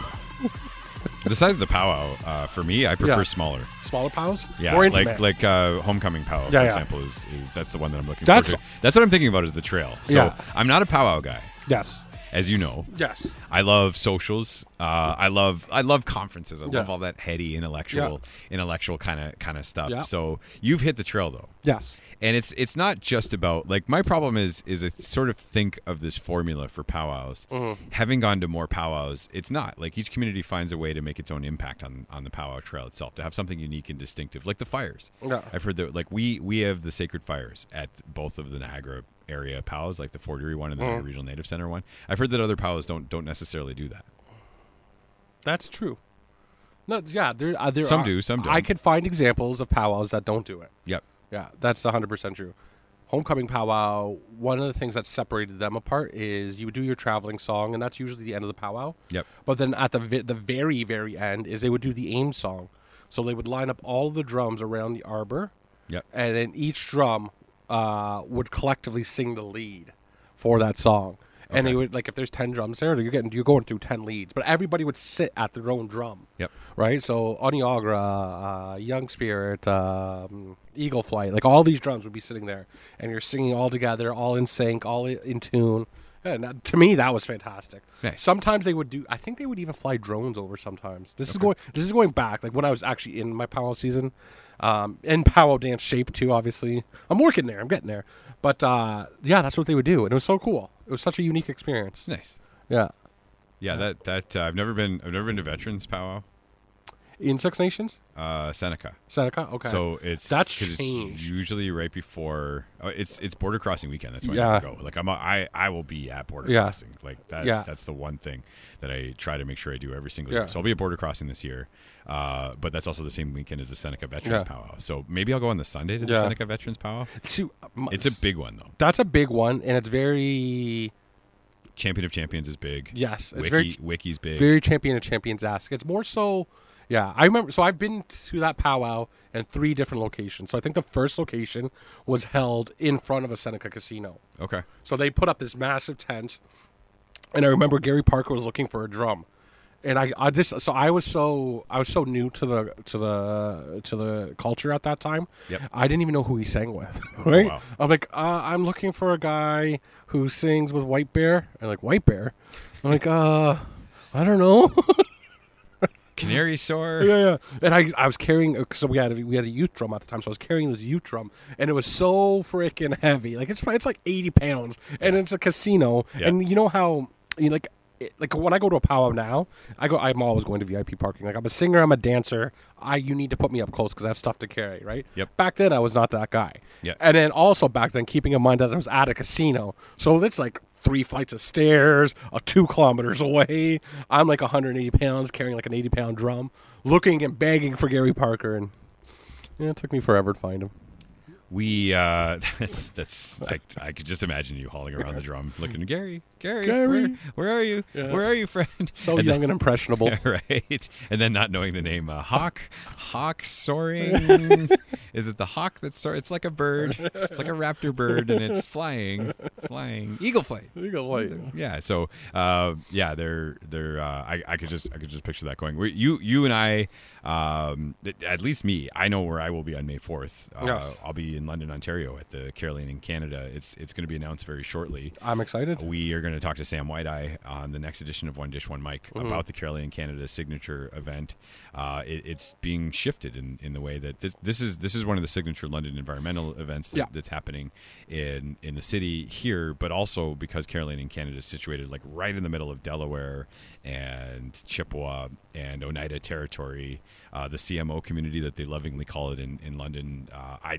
The size of the powwow, uh, for me, I prefer Yeah. smaller. Smaller pows? Yeah, More like intimate? like uh, homecoming powwow, for Yeah, yeah. example, is, is that's the one that I'm looking That's- for. That's what I'm thinking about is the trail. So Yeah. I'm not a powwow guy, Yes. as you know. Yes. I love socials. Uh, I love I love conferences. I Yeah. love all that heady intellectual intellectual kind of kind of stuff. Yeah. So you've hit the trail though. Yes. And it's it's not just about, like, my problem is is I sort of think of this formula for powwows. Mm-hmm. Having gone to more powwows, it's not like each community finds a way to make its own impact on on the powwow trail itself, to have something unique and distinctive, like the fires. Yeah. I've heard that, like, we we have the sacred fires at both of the Niagara area powwows, like the Fort Erie one and the Mm-hmm. Niagara Regional Native Center one. I've heard that other powwows don't don't necessarily do that. That's true. No, yeah, there, uh, there Some are- do, some I don't. could find examples of powwows that don't do it. Yep. Yeah, that's one hundred percent true. Homecoming powwow, one of the things that separated them apart is you would do your traveling song, and that's usually the end of the powwow. Yep. But then at the vi- the very, very end is they would do the aim song. So they would line up all the drums around the arbor, Yep. and then each drum uh, would collectively sing the lead for that song. And they Okay. would, like, if there's ten drums there, you're getting you're going through ten leads, but everybody would sit at their own drum. Yep. Right, so Oniagra, uh, Young Spirit, um, Eagle Flight, like all these drums would be sitting there, and you're singing all together, all in sync, all i- in tune. And that, to me, that was fantastic. Nice. Sometimes they would do. I think they would even fly drones over. Sometimes this is going. This is going back, like when I was actually in my powwow season, um, in powwow dance shape too. Obviously, I'm working there. I'm getting there. But uh, yeah, that's what they would do, and it was so cool. It was such a unique experience. Nice. Yeah. Yeah, that that uh, I've never been I've never been to Veterans Powwow. In Six Nations, Uh, Seneca. Seneca. Okay. So it's That's 'cause changed. It's usually right before. Oh, it's it's border crossing weekend. That's when Yeah. I go. Like I'm a, I I will be at border Yeah. crossing. Like that. Yeah. That's the one thing that I try to make sure I do every single Yeah. year. So I'll be at border crossing this year. Uh, but that's also the same weekend as the Seneca Veterans Yeah. Powwow. So maybe I'll go on the Sunday to the Yeah. Seneca Veterans Powwow. See, um, It's a big one though. That's a big one, and it's very Champion of Champions is big. yes, it's Wiki very Wiki's big. very champion of champions ask. It's more so, yeah. I remember. So I've been to that powwow in three different locations. So I think the first location was held in front of a Seneca casino. Okay. So they put up this massive tent, and I remember Gary Parker was looking for a drum, and I, I just so I was so I was so new to the to the to the culture at that time. Yep. I didn't even know who he sang with. Right? wow. I'm like, uh, I'm looking for a guy who sings with White Bear. And like White Bear. I'm like, uh, I don't know. Canary sore. Yeah, yeah. And I, I was carrying. So we had a, we had a youth drum at the time. So I was carrying this youth drum, and it was so freaking heavy. Like it's it's like eighty pounds, and it's a casino. Yeah. And you know how you like. it- Like when I go to a powwow now, I go. I'm always going to V I P parking. Like I'm a singer, I'm a dancer. I you need to put me up close because I have stuff to carry, right? Yep. Back then, I was not that guy. Yeah. And then also back then, keeping in mind that I was at a casino, so it's like three flights of stairs, uh, two kilometers away. I'm like one hundred eighty pounds, carrying like an eighty pound drum, looking and begging for Gary Parker, and yeah, it took me forever to find him. We uh that's that's I, I could just imagine you hauling around the drum looking, Gary, Gary, Gary. Where, where are you? Yeah. Where are you, friend? So And young then- and impressionable. Yeah, right. And then not knowing the name uh, Hawk, Hawk soaring. Is it the hawk that's soar? It's like a bird. It's like a raptor bird, and it's flying, flying. Eagle flight. Yeah. So, uh, yeah, they're they're. Uh, I I could just I could just picture that going. We, you you and I, um, at least me. I know where I will be on May fourth. Uh, Yes. I'll be in London, Ontario, at the Caroline in Canada. It's it's going to be announced very shortly. I'm excited. We are going to talk to Sam Whiteye on the next edition of One Dish One Mic Mm-hmm. about the Caroline Canada signature event. Uh, it, it's being shifted in, in the way that this, this is this is one of the signature London environmental events that, Yeah. that's happening in in the city here, but also because Caroline in Canada is situated like right in the middle of Delaware and Chippewa and Oneida territory, uh, the C M O community that they lovingly call it in in London. Uh, I I plan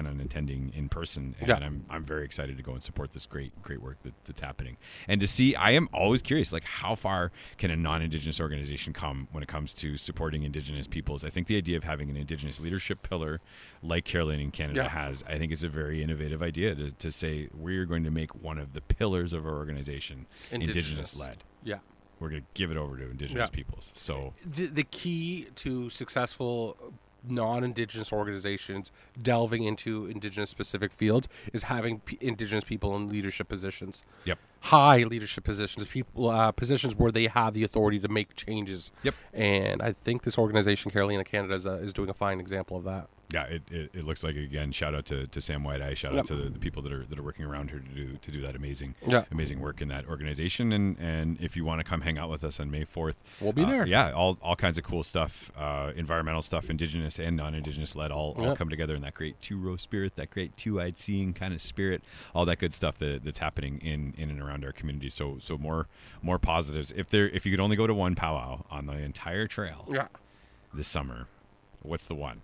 on attending in person, and Yeah. I'm I'm very excited to go and support this great great work that, that's happening, and to see. I am always curious, like how far can a non-Indigenous organization come when it comes to supporting Indigenous peoples? I think the idea of having an Indigenous leadership pillar, like Caroline in Canada Yeah. has, I think it's a very innovative idea to, to say we're going to make one of the pillars of our organization Indigenous led. Yeah. We're going to give it over to Indigenous Yeah. peoples. So The, the key to successful non-Indigenous organizations delving into Indigenous specific fields is having p- Indigenous people in leadership positions. Yep. High leadership positions, people uh, positions where they have the authority to make changes. Yep. And I think this organization, Carolina Canada, is, uh, is doing a fine example of that. yeah, it, it, it looks like, again, shout out to, to Sam White Eye, shout Yep. out to the, the people that are that are working around here to do to do that amazing Yeah. amazing work in that organization. And and if you want to come hang out with us on May fourth, We'll be uh, there. Yeah, all all kinds of cool stuff, uh, environmental stuff, Indigenous and non-Indigenous led, all, all Yep. come together in that great two-row spirit, that great two-eyed seeing kind of spirit, all that good stuff that, that's happening in, in and around our community. So so more more positives. If there if you could only go to one powwow on the entire trail Yeah. this summer, what's the one?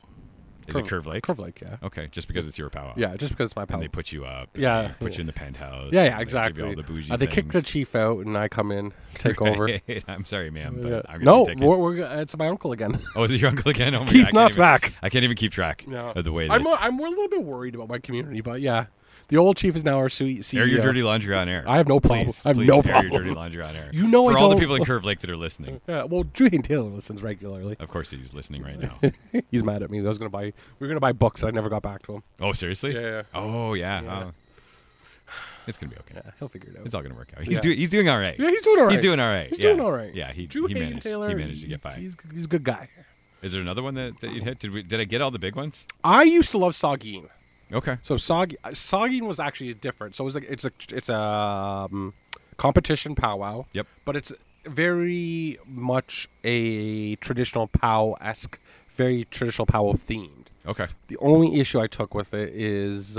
Is Curve- it Curve Lake? Curve Lake, yeah. Okay, just because it's your powwow. Yeah, just because it's my And power. they put you up. and Yeah. they put you in the penthouse. Yeah, and yeah, they exactly. Give you all the bougie Uh, they kick the things. chief out, and I come in, take over. Right. I'm sorry, ma'am, but Yeah. I'm gonna No, be taking- we're, we're, go- it's my uncle again. Oh, is it your uncle again? Oh my Keith God, I can't Knott's even- back. I can't even keep track No. of the way. I'm, They, a, I'm a little bit worried about my community, but yeah, the old chief is now our C- CEO. air your dirty laundry on air. I have no problem. Please, I have please no air problem. your dirty laundry on air. You know For I all the don't- people in Curve Lake that are listening. Yeah, well, Julian Taylor listens regularly. Of course, he's listening right now. He's mad at me. I was gonna buy. We were gonna buy books, and I never got back to him. Oh, seriously? Yeah, yeah. Oh, yeah. Yeah. Oh. It's gonna be okay. Yeah, he'll figure it out. It's all gonna work out. He's Yeah. doing. He's doing all right. Yeah, he's doing all right. He's doing all right. He's yeah. doing all right. Yeah, he, Drew he Hagen managed. Taylor, he managed to he's, get by. He's, he's a good guy. Is there another one that, that you'd hit? Did we? Did I get all the big ones? I used to love Saugeen. Okay. So Saug Saugeen was actually different. So it was like it's a it's a um, competition powwow. Yep. But it's very much a traditional powwow esque, very traditional powwow themed. Okay. The only issue I took with it is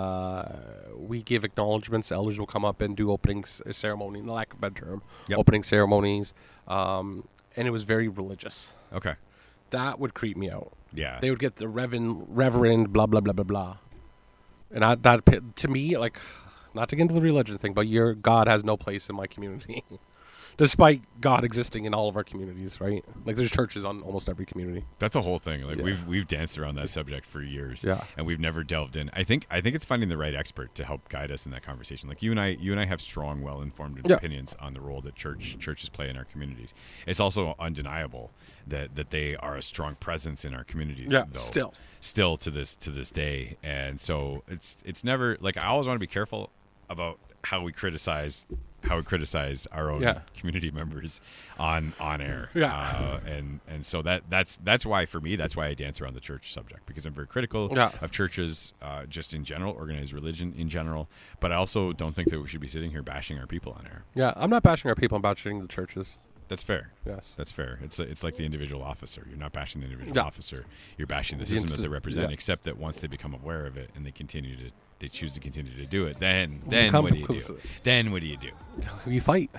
uh, we give acknowledgments. Elders will come up and do opening c- ceremony, in the lack of a better term, Yep. opening ceremonies, um, and it was very religious. Okay. That would creep me out. Yeah. They would get the reverend, reverend, blah blah blah blah blah, and I, that pi- to me, like, not to get into the religion thing, but your God has no place in my community, despite God existing in all of our communities, right? Like, there's churches on almost every community. That's a whole thing. Like Yeah. we've we've danced around that subject for years, Yeah. and we've never delved in. I think I think it's finding the right expert to help guide us in that conversation. Like you and I, you and I have strong, well-informed Yeah. opinions on the role that church churches play in our communities. It's also undeniable that that they are a strong presence in our communities. Yeah, though, still. still to this to this day, and so it's it's never like I always want to be careful about how we criticize how we criticize our own Yeah. community members on on air. Yeah. Uh, and and so that that's that's why for me that's why I dance around the church subject, because I'm very critical Yeah. of churches uh, just in general, organized religion in general. But I also don't think that we should be sitting here bashing our people on air. Yeah, I'm not bashing our people. I'm bashing the churches. That's fair. Yes. That's fair. It's it's like the individual officer. You're not bashing the individual Yeah. officer. You're bashing the The system insti- that they represent. yeah. Except that once they become aware of it and they continue to they choose to continue to do it, then then Become what do you do? complicit. Then what do you do? We fight.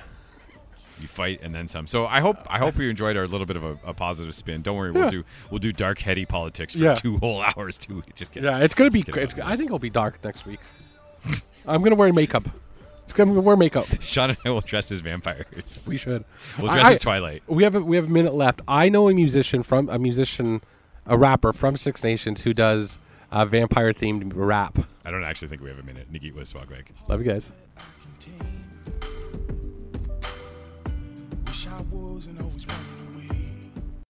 You fight and then some. So I hope I hope you enjoyed our little bit of a, a positive spin. Don't worry, we'll Yeah. do we'll do dark heady politics for Yeah. two whole hours too. Just kidding. Yeah, it's gonna be. Just kidding It's, about I this. think it'll be dark next week. I'm gonna wear makeup. It's gonna wear makeup. Sean and I will dress as vampires. We should. We'll I- dress I- as Twilight. We have a, we have a minute left. I know a musician from a musician, a rapper from Six Nations who does a vampire themed rap. I don't actually think we have a minute. Nikki was Swagwag. Love you guys. Wish I was an